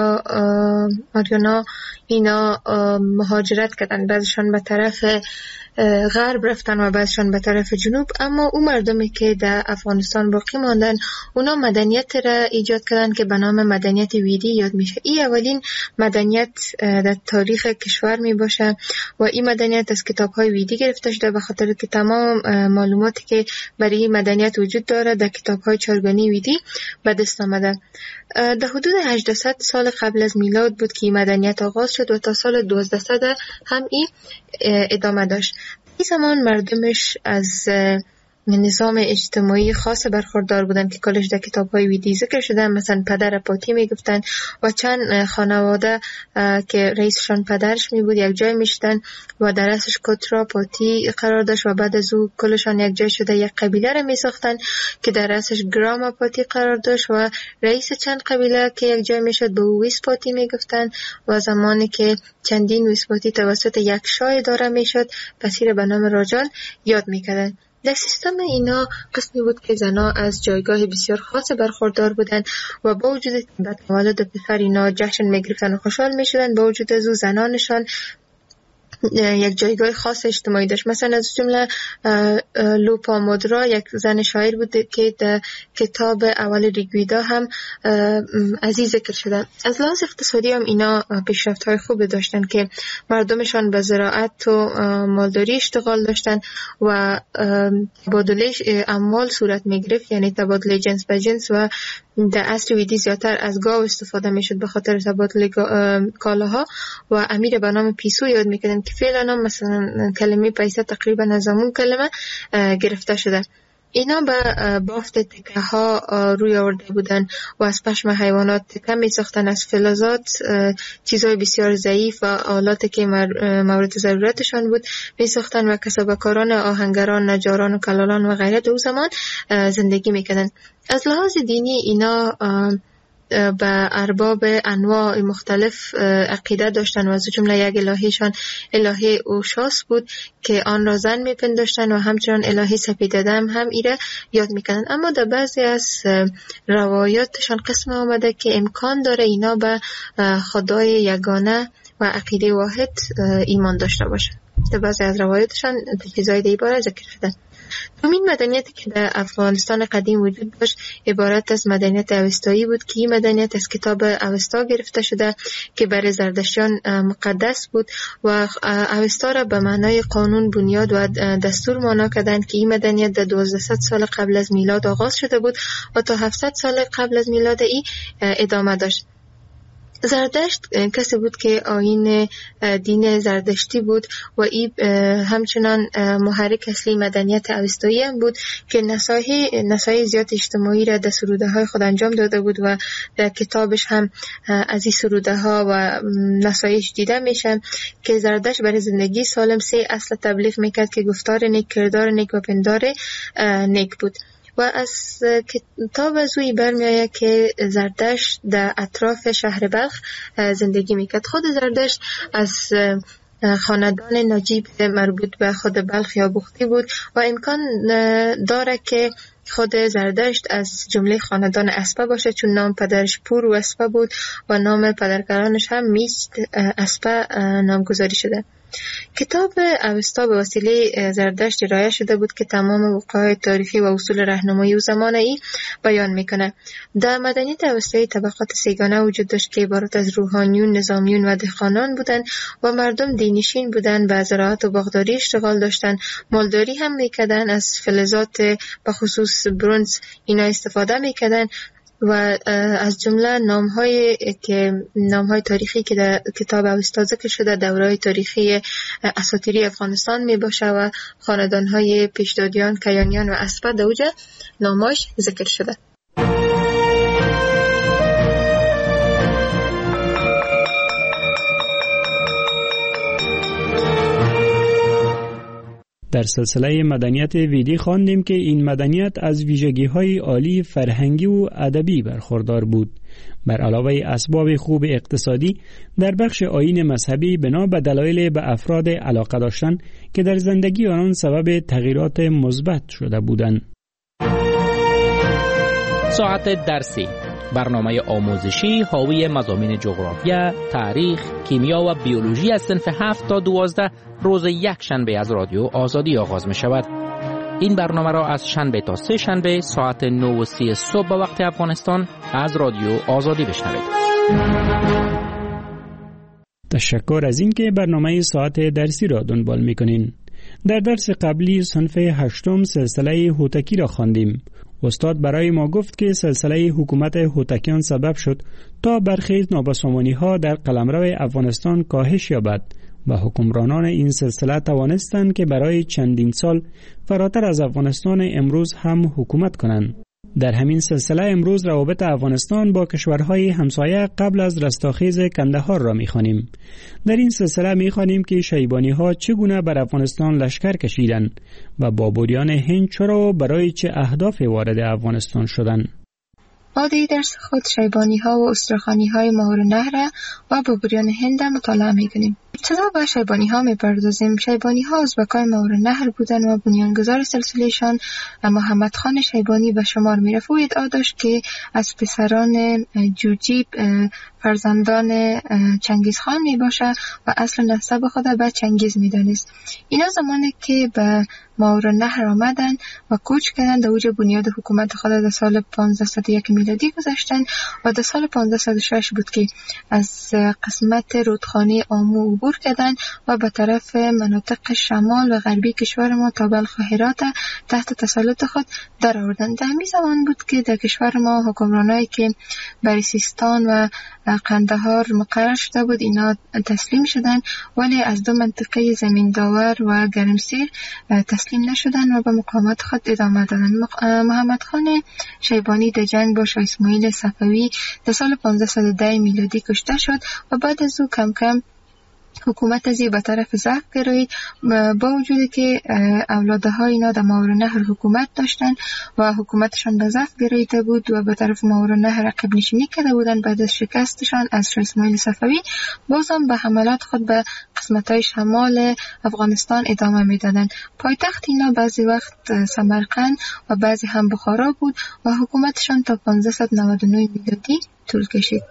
V: آریانا اینا مهاجرت کردن، بعضشان به طرف غرب رفتن و بعضشان به طرف جنوب، اما اون مردمی که در افغانستان باقی ماندن اونا مدنیت را ایجاد کردن که به نام مدنیت ویدی یاد میشه. این اولین مدنیت در تاریخ کشور می باشه و این مدنیت از کتاب‌های ویدی گرفته شده به خاطر که تمام معلوماتی که برای این مدنیت وجود داره در کتاب‌های چارگانی ویدی به دست آمده. در حدود 800 سال قبل از میلاد بود که این مدنیت آغاز شد و تا سال 1200 هم این ادامه داشت. این زمان مردمش از نظام اجتماعی خاص برخوردار بودن که کلش در کتاب‌های ویدی ذکر شده، مثلا پدر پاتی میگفتن و چند خانواده که رئیسشان پدرش می بود یک جای میشدن و در رأسش کترا پاتی قرار داشت و بعد از او کلشان یک جای شده یک قبیله را میساختن که در رأسش گراما پاتی قرار داشت و رئیس چند قبیله که یک جای میشد به ویس پاتی میگفتن و زمانی که چندین ویس پاتی توسط یک شاه اداره میشد پسیر به نام راجان یاد میکردن. در سیستم اینا قسمی بود که زنها از جایگاه بسیار خاص برخوردار بودند و با وجود به تولد پسر اینا جشن میگرفتن و خوشحال میشدن، با وجود از او زنانشان یک جایگاه خاص اجتماعی داشت. مثلا از جمله لوپامودرا یک زن شاعر بود که در کتاب اول ریگویدا هم عزیز ذکر شدن. از لحاظ اقتصادی هم اینا پیشرفت‌های خوب داشتن که مردمشان به زراعت و مالداری اشتغال داشتن و تبادله اموال صورت میگرفت، یعنی تبادله جنس به جنس، و در عصر ویدی زیادتر از گاو استفاده میشد به خاطر تبادله کالاها و امیر به نام پیسو یاد میکردن که فعلا هم مثلا کلمه پیسه تقریبا از همون کلمه گرفته شده. اینا به بافت تکه ها روی آورده بودن و از پشم حیوانات تکه می ساختن، از فلزات چیزهای بسیار ضعیف و آلاتی که مورد ضرورتشان بود می ساختن و کسبکاران آهنگران، نجاران و کلالان و غیره در اون زمان زندگی می کردن. از لحاظ دینی اینا به ارباب انواع مختلف عقیده داشتن و از جمله یک الهیشان الهه اوشاس بود که آن را زن میپنداشتن و همچنان الهه سپیددم هم ایره یاد میکنن. اما در بعضی از روایاتشان قسم آمده که امکان داره اینا به خدای یگانه و عقیده واحد ایمان داشته باشن. در بعضی از روایاتشان چیزای دیگه باره ذکر شده. دومین مدنیتی که در افغانستان قدیم وجود داشت عبارت از مدنیت اوستایی بود که این مدنیت از کتاب اوستا گرفته شده که برای زردشتیان مقدس بود و اوستا را به معنای قانون، بنیاد و دستور معنا کردند که این مدنیت در 1200 سال قبل از میلاد آغاز شده بود و تا 700 سال قبل از میلاد ای ادامه داشت. زردشت کسی بود که آیین دین زردشتی بود و این همچنان محرک اصلی مدنیت اوستایی هم بود که نصایح زیاد اجتماعی را در سروده های خود انجام داده بود و در کتابش هم از این سروده ها و نصایح دیده میشن که زردشت برای زندگی سالم 3 اصل تبلیغ میکرد که گفتار نیک، کردار نیک و پندار نیک بود. و از کتاب از اوی برمی آید که زردشت در اطراف شهر بلخ زندگی میکرد. خود زردشت از خاندان نجیب مربوط به خود بلخ یا بختی بود و امکان داره که خود زردشت از جمله خاندان اسپه باشه، چون نام پدرش پور و اسپه بود و نام پدرکرانش هم میست اسپه نامگذاری شده. کتاب اوستا به وسیله زردشت ارائه شده بود که تمام وقایع تاریخی و اصول راهنمایی و زمان ای بیان میکنه. در مدنیت اوستایی طبقات سیگانه وجود داشت که عبارت از روحانیون، نظامیون و دهقانان بودند و مردم دینشین بودند، به زراعت و باغداری اشتغال داشتند، مالداری هم میکردند، از فلزات به خصوص برنز اینا استفاده میکردند و از جمله نام‌های تاریخی که در کتاب اوستا ذکر شده دوره‌های تاریخی اساطیری افغانستان میباشه و خاندان‌های پیشدادیان، کیانیان و اسپه در اوجه نام‌هاش ذکر شده.
D: در سلسله مدنیت ویدی خواندیم که این مدنیت از ویژگی‌های عالی فرهنگی و ادبی برخوردار بود. بر علاوه اسباب خوب اقتصادی، در بخش آیین مذهبی بنا به دلایل به افراد علاقه داشتن که در زندگی آنان سبب تغییرات مثبت شده بودند.
F: ساعت درسی، برنامه آموزشی حاوی مضامین جغرافیا، تاریخ، کیمیا و بیولوژی از صنف 7 تا 12 روز یک شنبه از رادیو آزادی آغاز می شود. این برنامه را از شنبه تا سه شنبه ساعت 9:30 صبح به وقت افغانستان از رادیو آزادی بشنوید.
D: تشکر از اینکه برنامه ساعت درسی را دنبال می‌کنین. در درس قبلی صنف 8 سلسله هوتکی را خواندیم. استاد برای ما گفت که سلسله حکومت هوتکیان سبب شد تا برخی نابسامانی‌ها در قلمرو افغانستان کاهش یابد و حکمرانان این سلسله توانستند که برای چندین سال فراتر از افغانستان امروز هم حکومت کنند. در همین سلسله امروز روابط افغانستان با کشورهای همسایه قبل از رستاخیز کندهار را می‌خوانیم. در این سلسله می‌خوانیم که شیبانی‌ها چگونه بر افغانستان لشکر کشیدند و بابریان هند چرا و برای چه اهدافی وارد افغانستان شدند.
V: ما در درس خود شیبانی‌ها و استرخانی‌های ماهور نهر و بابریان هند مطالعه می‌کنیم. ابتدا به شیبانی‌ها می‌پردازیم. شیبانی‌ها ازبکای ماهور نهر بودند و بنیانگذار سلسله‌شان محمد خان شیبانی به شمار می‌رفت. او ادعا داشت که از پسران جوجیب فرزندان چنگیز خان میباشه و اصل نسب خود به چنگیز میدانست. اینا زمانی که به ماهور نهر آمدن و کوچ کردن در اوج بنیاد حکومت خود در سال 1501 میلادی گذاشتن و در سال 1506 بود که از قسمت رودخانه آمو عبور کردن و به طرف مناطق شمال و غربی کشور ما تا بلخ و هرات تحت تسلط خود در آوردن. در همین زمان بود که در کشور ما حکمرانایی که بر سیستان و قندهار مقرر شده بود اینا تسلیم شدن، ولی از دو منطقه زمین داور و گرمسیر تسلیم نشدن و به مقاومت خود ادامه دادن. محمد خان شیبانی در جنگ با شاه اسماعیل صفوی در سال 1510 میلادی کشته شد و بعد از او کم کم حکومت از به طرف ضعف گرایید، با وجودی که اولادهای اینا در ماورالنهر حکومت داشتن و حکومتشان به ضعف گراییده بود و به طرف ماورالنهر عقب نشینی کرده بودن. بعد از شکستشان از شاه اسماعیل صفوی بازم به حملات خود به قسمت‌های شمال افغانستان ادامه میدادند. پایتخت اینا بعضی وقت سمرقند و بعضی هم بخارا بود و حکومتشان تا 1599 میلادی طول کشید.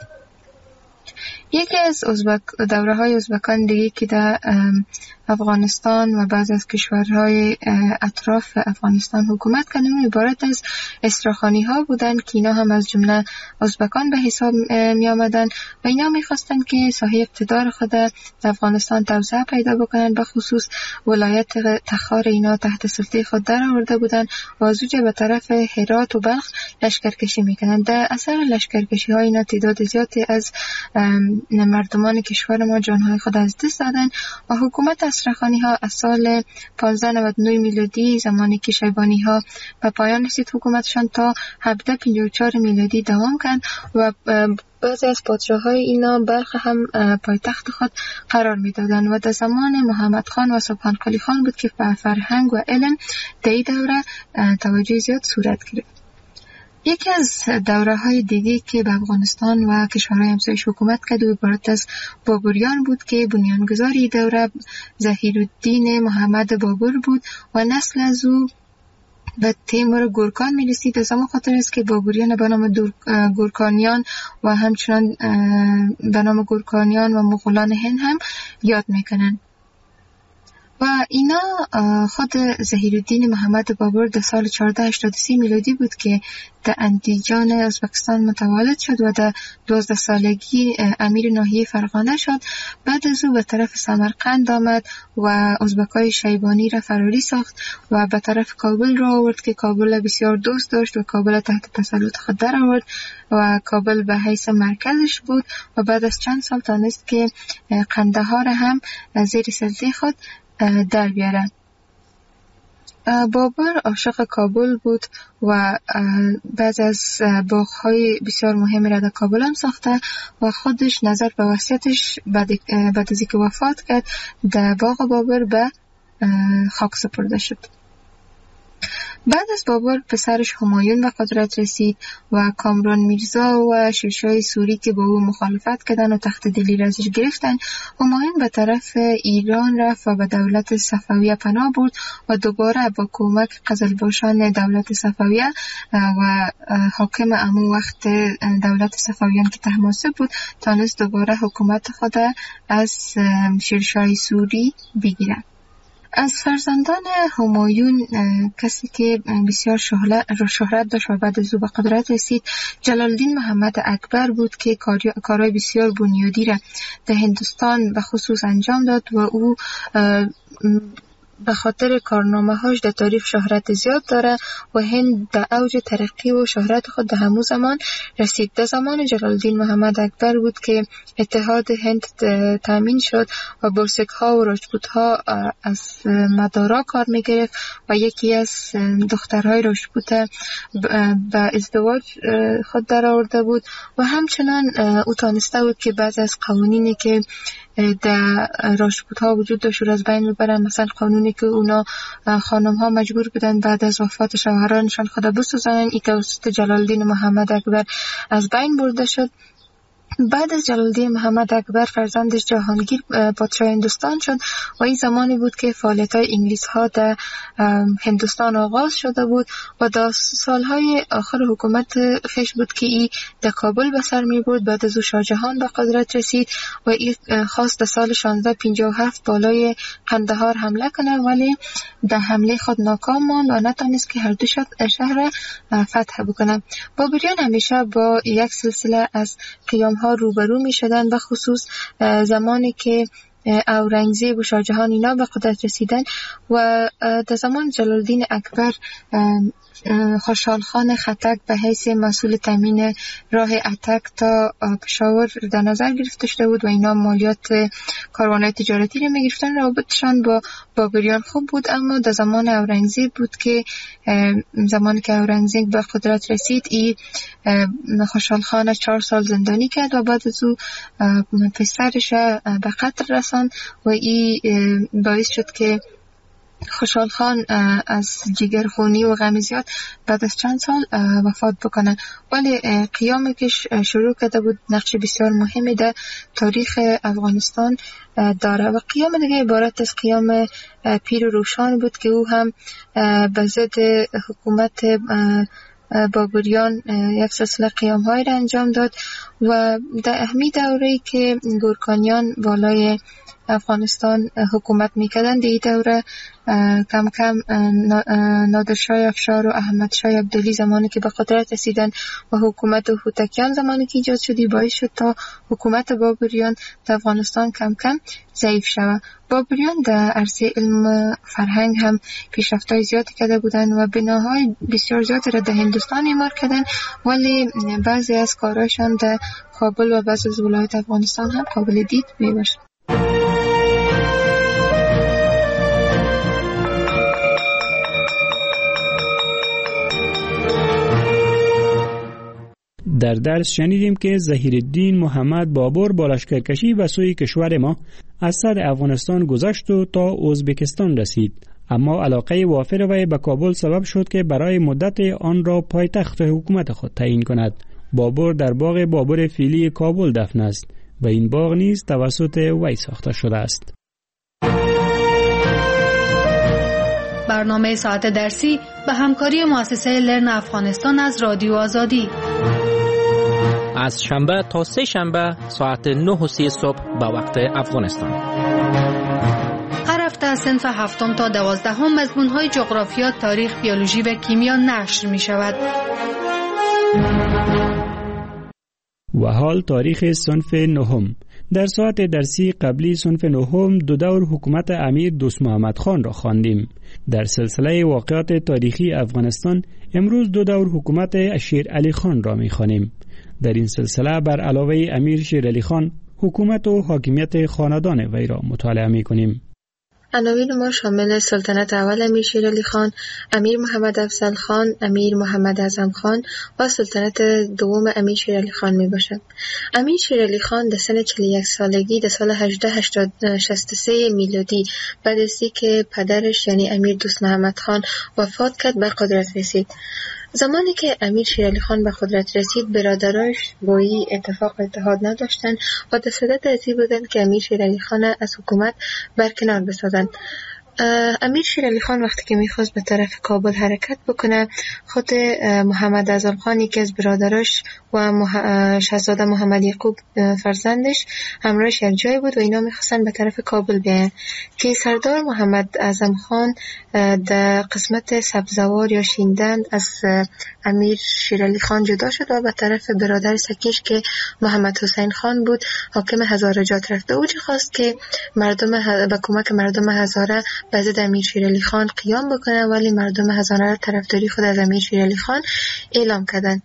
V: یکی از دوره های ازبکان دیگه که در افغانستان و بعض از کشورهای اطراف افغانستان حکومت کردن عبارت از استراخانی ها بودن که اینا هم از جمله ازبکان به حساب می آمدن و اینا می خواستن که ساحه اقتدار خود در افغانستان توسعه پیدا بکنن. به خصوص ولایت تخار اینا تحت سلطه خود در آورده بودن و از اونجا به طرف هرات و بلخ لشکرکشی میکنن. در اثر لشکرکشی ها اینا تعداد زیادی از مردمان کشور ما جانهای خود از دست دادن و حکومت استراخانی ها از سال 1599 میلادی زمانی که شیبانی ها به پایان رسید حکومتشان تا 1754 میلادی دوام کرد و بعضی از پادشاه‌های اینا بلخ هم پایتخت خود قرار میدادند و در زمان محمد خان و سبحان قلی خان بود که به فرهنگ و علم در این دوره توجه زیاد صورت گرفت. یکی از دوره‌های دیگه که به افغانستان و کشورهای همسایش حکومت کرد عبارت از بابریان بود که بنیانگذار دوره ظهیرالدین محمد بابر بود و نسل از او به تیمور گورکان می رسید. از همون خاطر است که بابریان به نام گورکانیان و همچنان به نام گورکانیان و مغولان هند هم یاد میکنن. و اینا خود ظهیرالدین محمد بابر در سال 1483 میلادی بود که در اندیجان ازبکستان متولد شد و در 12 سالگی امیر ناحیه فرغانه شد. بعد از او به طرف سمرقند آمد و ازبکای شیبانی را فراری ساخت و به طرف کابل را آورد که کابل بسیار دوست داشت و کابل تحت تسلط خود در آورد و کابل به حیث مرکزش بود و بعد از چند سال تانست که قندهار هم زیر سلطه خود در بیاره. بابر عاشق کابل بود و بعض از باغ‌های بسیار مهمی را در کابل هم ساخته و خودش نظر به وصیتش بعد از اینکه وفات کرد در باغ بابر به خاک سپرده شد. بعد از بابر پسرش همایون به قدرت رسید و کامران میرزا و شیرشاه سوری که با او مخالفت کردن و تخت دلی را ازش گرفتن، همایون به طرف ایران رفت و به دولت صفویه پناه برد و دوباره با کمک قزلباشان دولت صفویه و حاکم امو وقت دولت صفویان که طهماسب بود تانست دوباره حکومت خود از شیرشاه سوری بگیرد. از فرزندان همایون کسی که بسیار شهرت داشت و بعد از او به قدرت رسید جلال الدین محمد اکبر بود که کارهای بسیار بنیادی را در هندوستان به خصوص انجام داد و او به خاطر کارنامه هاش در تاریخ شهرت زیاد داره و هند در اوج ترقی و شهرت خود در همون زمان رسید. در زمان جلال الدین محمد اکبر بود که اتحاد هند تامین شد و بوسک ها و راجپوت ها از مدارا کار می گرفت و یکی از دخترهای راجپوت به ازدواج خود در آورده بود و همچنان او تانسته بود که بعض از قوانینی که در راجپوت ها وجود داشت از بین ببرن. مثلا قانونی که اونا خانم ها مجبور بودن بعد از وفات شوهرانشان خود بسوزانن، این توسط جلال الدین محمد اکبر از بین برده شد. بعد از جلال الدین محمد اکبر فرزندش جهانگیر پادشاه هندوستان شد و این زمانی بود که فعالیت‌های انگلیس ها در هندوستان آغاز شده بود و در سالهای آخر حکومت خیش بود که این در کابل به سر می برد. بعد از او شاه جهان به قدرت رسید و این خواست در سال 1657 بالای قندهار حمله کنه ولی در حمله خود ناکام ماند و نتونست که هر دو شهر فتح بکنه. بابریان همیشه با یک سلسله از قیام ها روبرو می شدن، به خصوص زمانی که اورنگزیب و شاه جهان اینا به قدرت رسیدن و در زمان جلال الدین اکبر خوشحال خان خټک به حیث مسئول تامین راه اتک تا پشاور در نظر گرفته شده بود و اینا مالیات کاروان‌های تجارتی رو می‌گرفتن. رابطشان با بابریان خوب بود، اما در زمان اورنگزیب بود که زمانی که اورنگزیب به قدرت رسید ای خوشحال خان 4 سال زندانی کرد و بعد از او پسرش به قتل رساند و ای باعث شد که خوشحال خان از جگرخونی و غم زیاد بعد از چند سال وفات بکنه. ولی قیامی که شروع کرده بود نقش بسیار مهمی در تاریخ افغانستان داره و قیام دیگه عبارت از قیام پیر و روشان بود که او هم به ضد حکومت بابریان یک سلسله قیام های را انجام داد و در اهمی دوره‌ای که گورکانیان بالای افغانستان حکومت میکردن در این دوره کم کم نادرشاه افشار و احمد شاه عبدالی زمانی که به قدرت رسیدن و حکومت هوتکیان زمانی که ایجاد شدی باعث شد تا حکومت بابریان در افغانستان کم کم ضعیف شود. بابریان در عرصه علم فرهنگ هم پیشرفت‌های زیادی کرده بودند و بناهای بسیار زیادی را در هندوستان اعمار کردند، ولی بعضی از کارهاشان در کابل و بعضی از ولایات افغانستان هم قابل دید میباشد.
D: در درس شنیدیم که ظهیرالدین محمد بابر با لشکرکشی به سوی کشور ما از صدر افغانستان گذشت و تا ازبکستان رسید، اما علاقه وافر وی به کابل سبب شد که برای مدت آن را پایتخت حکومت خود تعیین کند. بابر در باغ بابر فیلی کابل دفن است و این باغ نیز توسط وی ساخته شده است.
C: برنامه ساعت درسی به همکاری مؤسسه لرن افغانستان از رادیو آزادی
F: از شنبه تا سه شنبه ساعت 9:30 صبح به وقت افغانستان.
C: هر هفته از صنف 7 تا 12 مضمون‌های جغرافیا، تاریخ، بیولوژی و کیمیا نشر می شود.
D: و حال تاریخ صنف 9. در ساعت درسی قبلی صنف 9 دو دور حکومت امیر دوست محمد خان را خواندیم. در سلسله واقعات تاریخی افغانستان امروز دو دور حکومت شیر علی خان را می خوانیم. در این سلسله بر علاوه امیر شیر علی خان حکومت و حاکمیت خاندان وی را مطالعه می کنیم.
V: عناوین ما شامل سلطنت اول امیر شیر علی خان، امیر محمد افضل خان، امیر محمد اعظم خان و سلطنت دوم امیر شیر علی خان می باشد. امیر شیر علی خان در سن 41 سالگی در سال 1863 میلادی بعد از اینکه پدرش یعنی امیر دوست محمد خان وفات کرد به قدرت رسید. زمانی که امیر شیر علی خان به قدرت رسید برادرایش با این اتحاد نداشتند و در صدد از این بودند که امیر شیر علی خان از حکومت برکنار بسازند. امیر شیر علی خان وقتی که میخواست به طرف کابل حرکت بکنه خود محمد اعظم خان یکی از برادراش و شاهزاده محمد یعقوب فرزندش همراهش یک جای بود و اینا میخواستن به طرف کابل بیان که سردار محمد اعظم خان در قسمت سبزوار یا شیندند از امیر شیر علی خان جدا شد و به طرف برادر سکیش که محمد حسین خان بود حاکم هزارجات رفته. او خواست که مردم با کمک مردم هزاره به ضد امیر شیر علی خان قیام بکنه، ولی مردم هزاره طرفداری خود از امیر شیر علی خان اعلام کردند.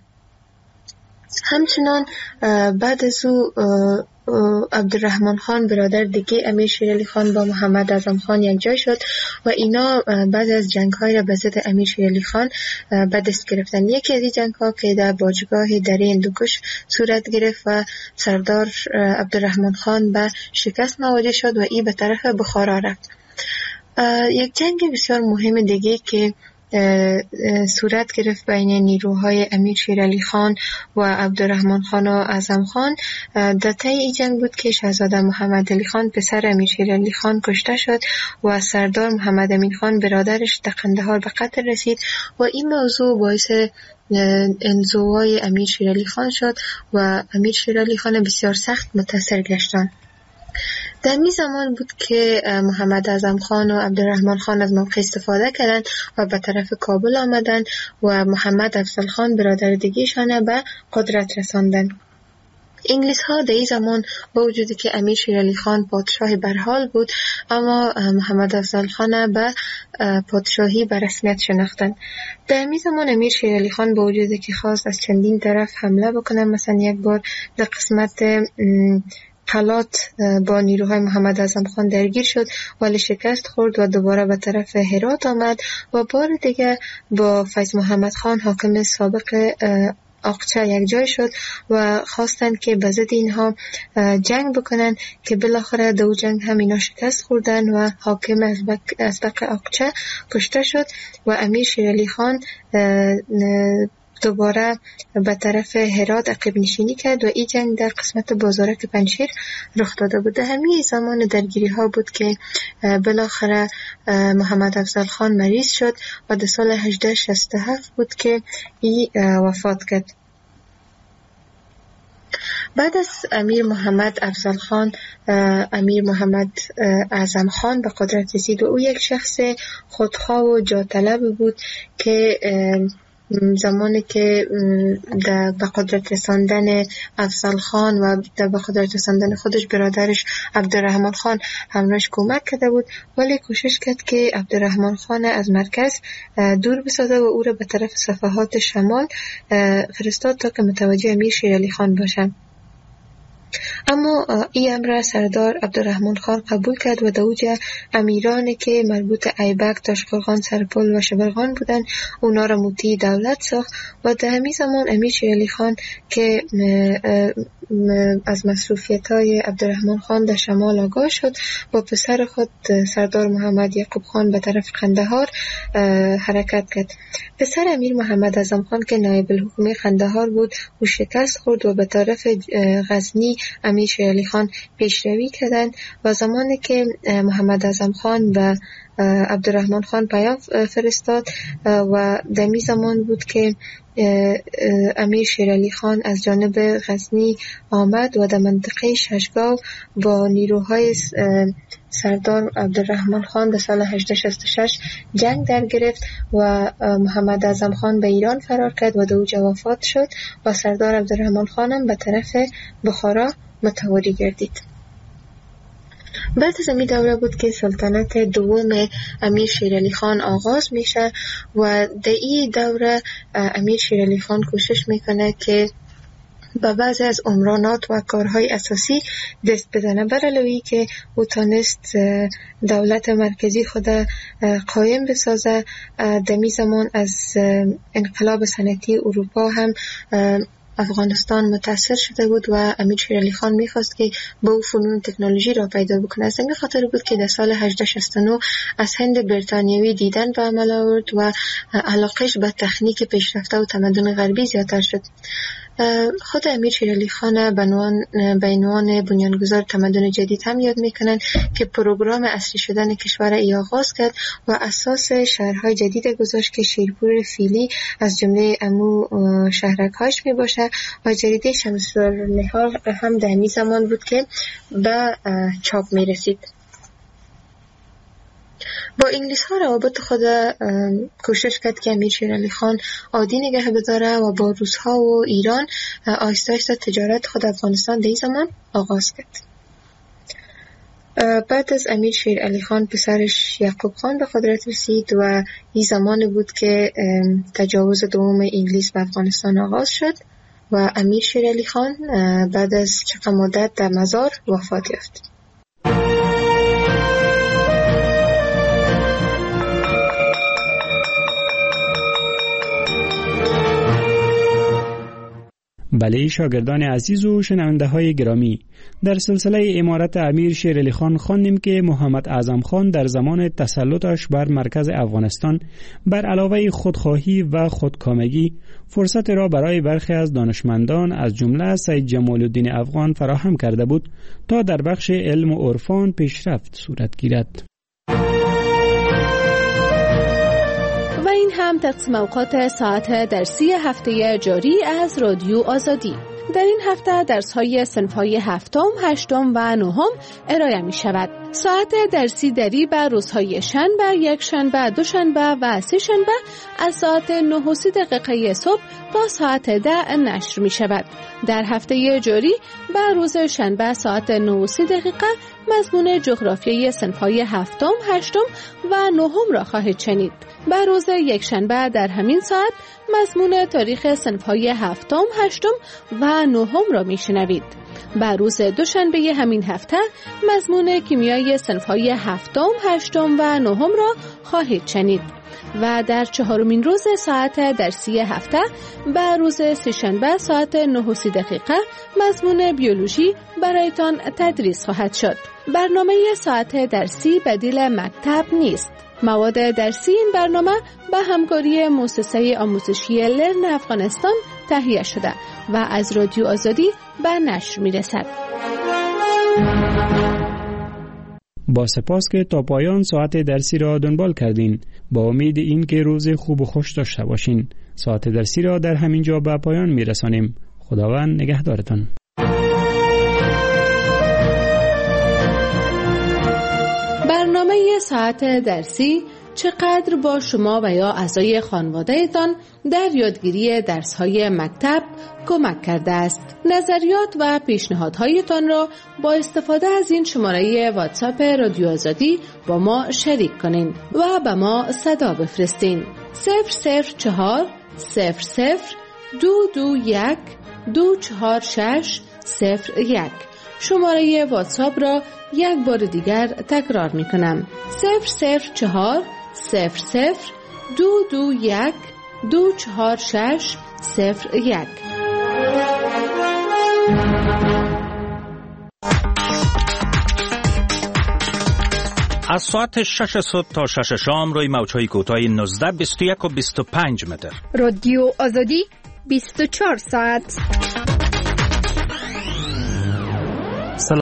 V: همچنان بعد از او عبدالرحمن خان برادر دیگه امیر شیر علی خان با محمد اعظم خان یک جای شد و اینا بعد از جنگ‌های را به ضد امیر شیر علی خان به دست گرفتن. یکی از این جنگ‌ها که در باجگاه دره هندوکش صورت گرفت و سردار عبدالرحمن خان به شکست مواجه شد و این به طرف بخارا رفت. یک جنگ بسیار مهم دیگه که صورت گرفت بین نیروهای امیر شیر علی خان و عبدالرحمن خان و اعظم خان در طی این جنگ بود که شاهزاده محمد علی خان پسر امیر شیر علی خان کشته شد و سردار محمد امین خان برادرش در قندهار به قتل رسید و این موضوع باعث انزوای امیر شیر علی خان شد و امیر شیر علی خان بسیار سخت متاثر گشتند. در این زمان بود که محمد اعظم خان و عبدالرحمن خان از موقع استفاده کردند و به طرف کابل آمدند و محمد افضل خان برادر دیگه‌شان به قدرت رساندند. انگلیس ها در این زمان با وجودی که امیر شیر علی خان پادشاه برحال بود اما محمد افضل خان به پادشاهی به رسمیت شناختند. در این زمان امیر شیر علی خان با وجودی که خواست از چندین طرف حمله بکنه، مثلا یک بار در قسمت قلات با نیروهای محمد اعظم خان درگیر شد ولی شکست خورد و دوباره به طرف هرات آمد و بار دیگه با فیض محمد خان حاکم سابق اقچه یک جای شد و خواستند که به ضد اینها جنگ بکنن که بالاخره دو جنگ هم اینا شکست خوردن و حاکم ازبک اقچه کشته شد و امیر شیرعلی خان دوباره به طرف هرات عقب نشینی کرد و این جنگ در قسمت بازارک پنجشیر رخ داده بود. همین زمان درگیری ها بود که بالاخره محمد افضل خان مریض شد و در سال 1867 بود که ای وفات کرد. بعد از امیر محمد افضل خان امیر محمد اعظم خان به قدرت رسید و او یک شخص خودخواه و جاطلب بود که زمانی که به قدرت رساندن افضل خان و به قدرت رساندن خودش برادرش عبدالرحمن خان همراهش کمک کرده بود ولی کوشش کرد که عبدالرحمن خان از مرکز دور بسازه و او را به طرف صفحات شمال فرستاد تا که متوجه امیر شیرعلی خان باشه. اما این امر سردار عبدالرحمن خان قبول کرد و دوجه امیرانی که مربوط ایبک، تاشقرغان، سرپل و شبرغان بودن اونا را مطیع دولت ساخت و در همین زمان امیر شیرعلی خان که از مصروفیت‌های عبدالرحمن خان در شمال آگاه شد با پسر خود سردار محمد یعقوب خان به طرف قندهار حرکت کرد. پسر امیر محمد اعظم خان که نایب الحکومه قندهار بود او شکست خورد و به طرف غزنی امیر شیرعلی خان پیشروی کردند و زمانی که محمد اعظم خان و عبدالرحمن خان پیام فرستاد و دمی زمان بود که امیر شیرعلی خان از جانب غزنی آمد و در منطقه ششگاو با نیروهای سردار عبدالرحمن خان در سال 1866 جنگ در گرفت و محمد اعظم خان به ایران فرار کرد و دوجه وفات شد و سردار عبدالرحمن خانم به طرف بخارا متواری گردید. بعد از این دوره بود که سلطنت دوم امیر شیرعلی خان آغاز میشه و در این دوره امیر شیرعلی خان کوشش میکنه که با بعضی از عمرانات و کارهای اساسی دست بزنه بر علاوه که او تانست دولت مرکزی خود قایم بسازه. دمی زمان از انقلاب صنعتی اروپا هم افغانستان متاثر شده بود و امیر شیرعلی خان میخواست که با او فنون تکنولوژی را پیدا بکنه. از این خاطر بود که در سال 1869 از هند بریتانیوی دیدن به عمل آورد و علاقش به تکنیک پیشرفته و تمدن غربی زیادتر شد. خود امیر شیرعلی خان به عنوان بنیانگذار تمدن جدید هم یاد میکنن که پروگرام اصلی شدن کشور ای آغاز کرد و اساس شهرهای جدید گذاشت که شیرپور فیلی از جمله امو شهرک‌هاش می باشه و جریده شمس‌النهار هم در همین زمان بود که به چاپ می رسید. با انگلیس ها روابط خود کوشش کرد که امیر شیرعلی خان عادی نگه بداره و با روس ها و ایران آهسته آهسته تجارت خود افغانستان در این زمان آغاز کرد. بعد از امیر شیرعلی خان پسرش یعقوب خان به قدرت رسید و این زمان بود که تجاوز دوم انگلیس به افغانستان آغاز شد و امیر شیرعلی خان بعد از چند مدت در مزار وفات یافت.
D: بله شاگردان عزیز و شنونده های گرامی، در سلسله امارت امیر شیرعلی خان خواندیم که محمد اعظم خان در زمان تسلطش بر مرکز افغانستان بر علاوه خودخواهی و خودکامگی فرصت را برای برخی از دانشمندان از جمله سید جمال الدین افغان فراهم کرده بود تا در بخش علم و عرفان پیشرفت صورت گیرد.
C: و این هم تقسیم اوقات ساعت درسی هفته جاری از رادیو آزادی. در این هفته درس‌های صنف‌های هفتم، هشتم و نهم ارائه می‌شود. ساعت درسی دری بر روزهای شنبه، یک شنبه، دوشنبه و سه شنبه از ساعت 9:30 صبح تا ساعت 10 نشر می‌شود. در هفته جاری بر روز شنبه ساعت 9:30 مضمون جغرافیای صنف‌های هفتم، هشتم و نهم را خواهید شنید. بر روز یک شنبه در همین ساعت مضمون تاریخ صنف‌های هفتم، هشتم و نهم را میشنوید. و روز دوشنبه همین هفته مضمون کیمیای صنف‌های هفتم، هشتم و نهم را خواهید شنید و در چهارمین روز ساعت درسی هفته به روز سه‌شنبه ساعت 9:30 مضمون بیولوژی برایتان تدریس خواهد شد. برنامه ساعت درسی بدیل مکتب نیست. مواد درسی این برنامه به همکاری مؤسسه آموزشی لرن افغانستان تهیه شده و از رادیو آزادی به نشر می‌رسد.
D: با سپاس که تا پایان ساعت درسی را دنبال کردین. با امید این که روز خوب و خوش داشته باشین. ساعت درسی را در همین جا به پایان می‌رسانیم. خداوند نگهدارتان.
C: برنامه ساعت درسی چقدر با شما و یا اعضای خانواده‌تان در یادگیری درس‌های مکتب کمک کرده است. نظریات و پیشنهادهایتان را با استفاده از این شماره واتساپ رادیو آزادی با ما شریک کنین و به ما صدا بفرستین. 004 00 221 246 01. شماره واتساپ را یک بار دیگر تکرار می کنم. 004 00 221 246 01.
E: از ساعت 6 صبح تا 6 شام روی موج‌های کوتاه 19، 21 و 25 متر.
H: رادیو آزادی 24 ساعت.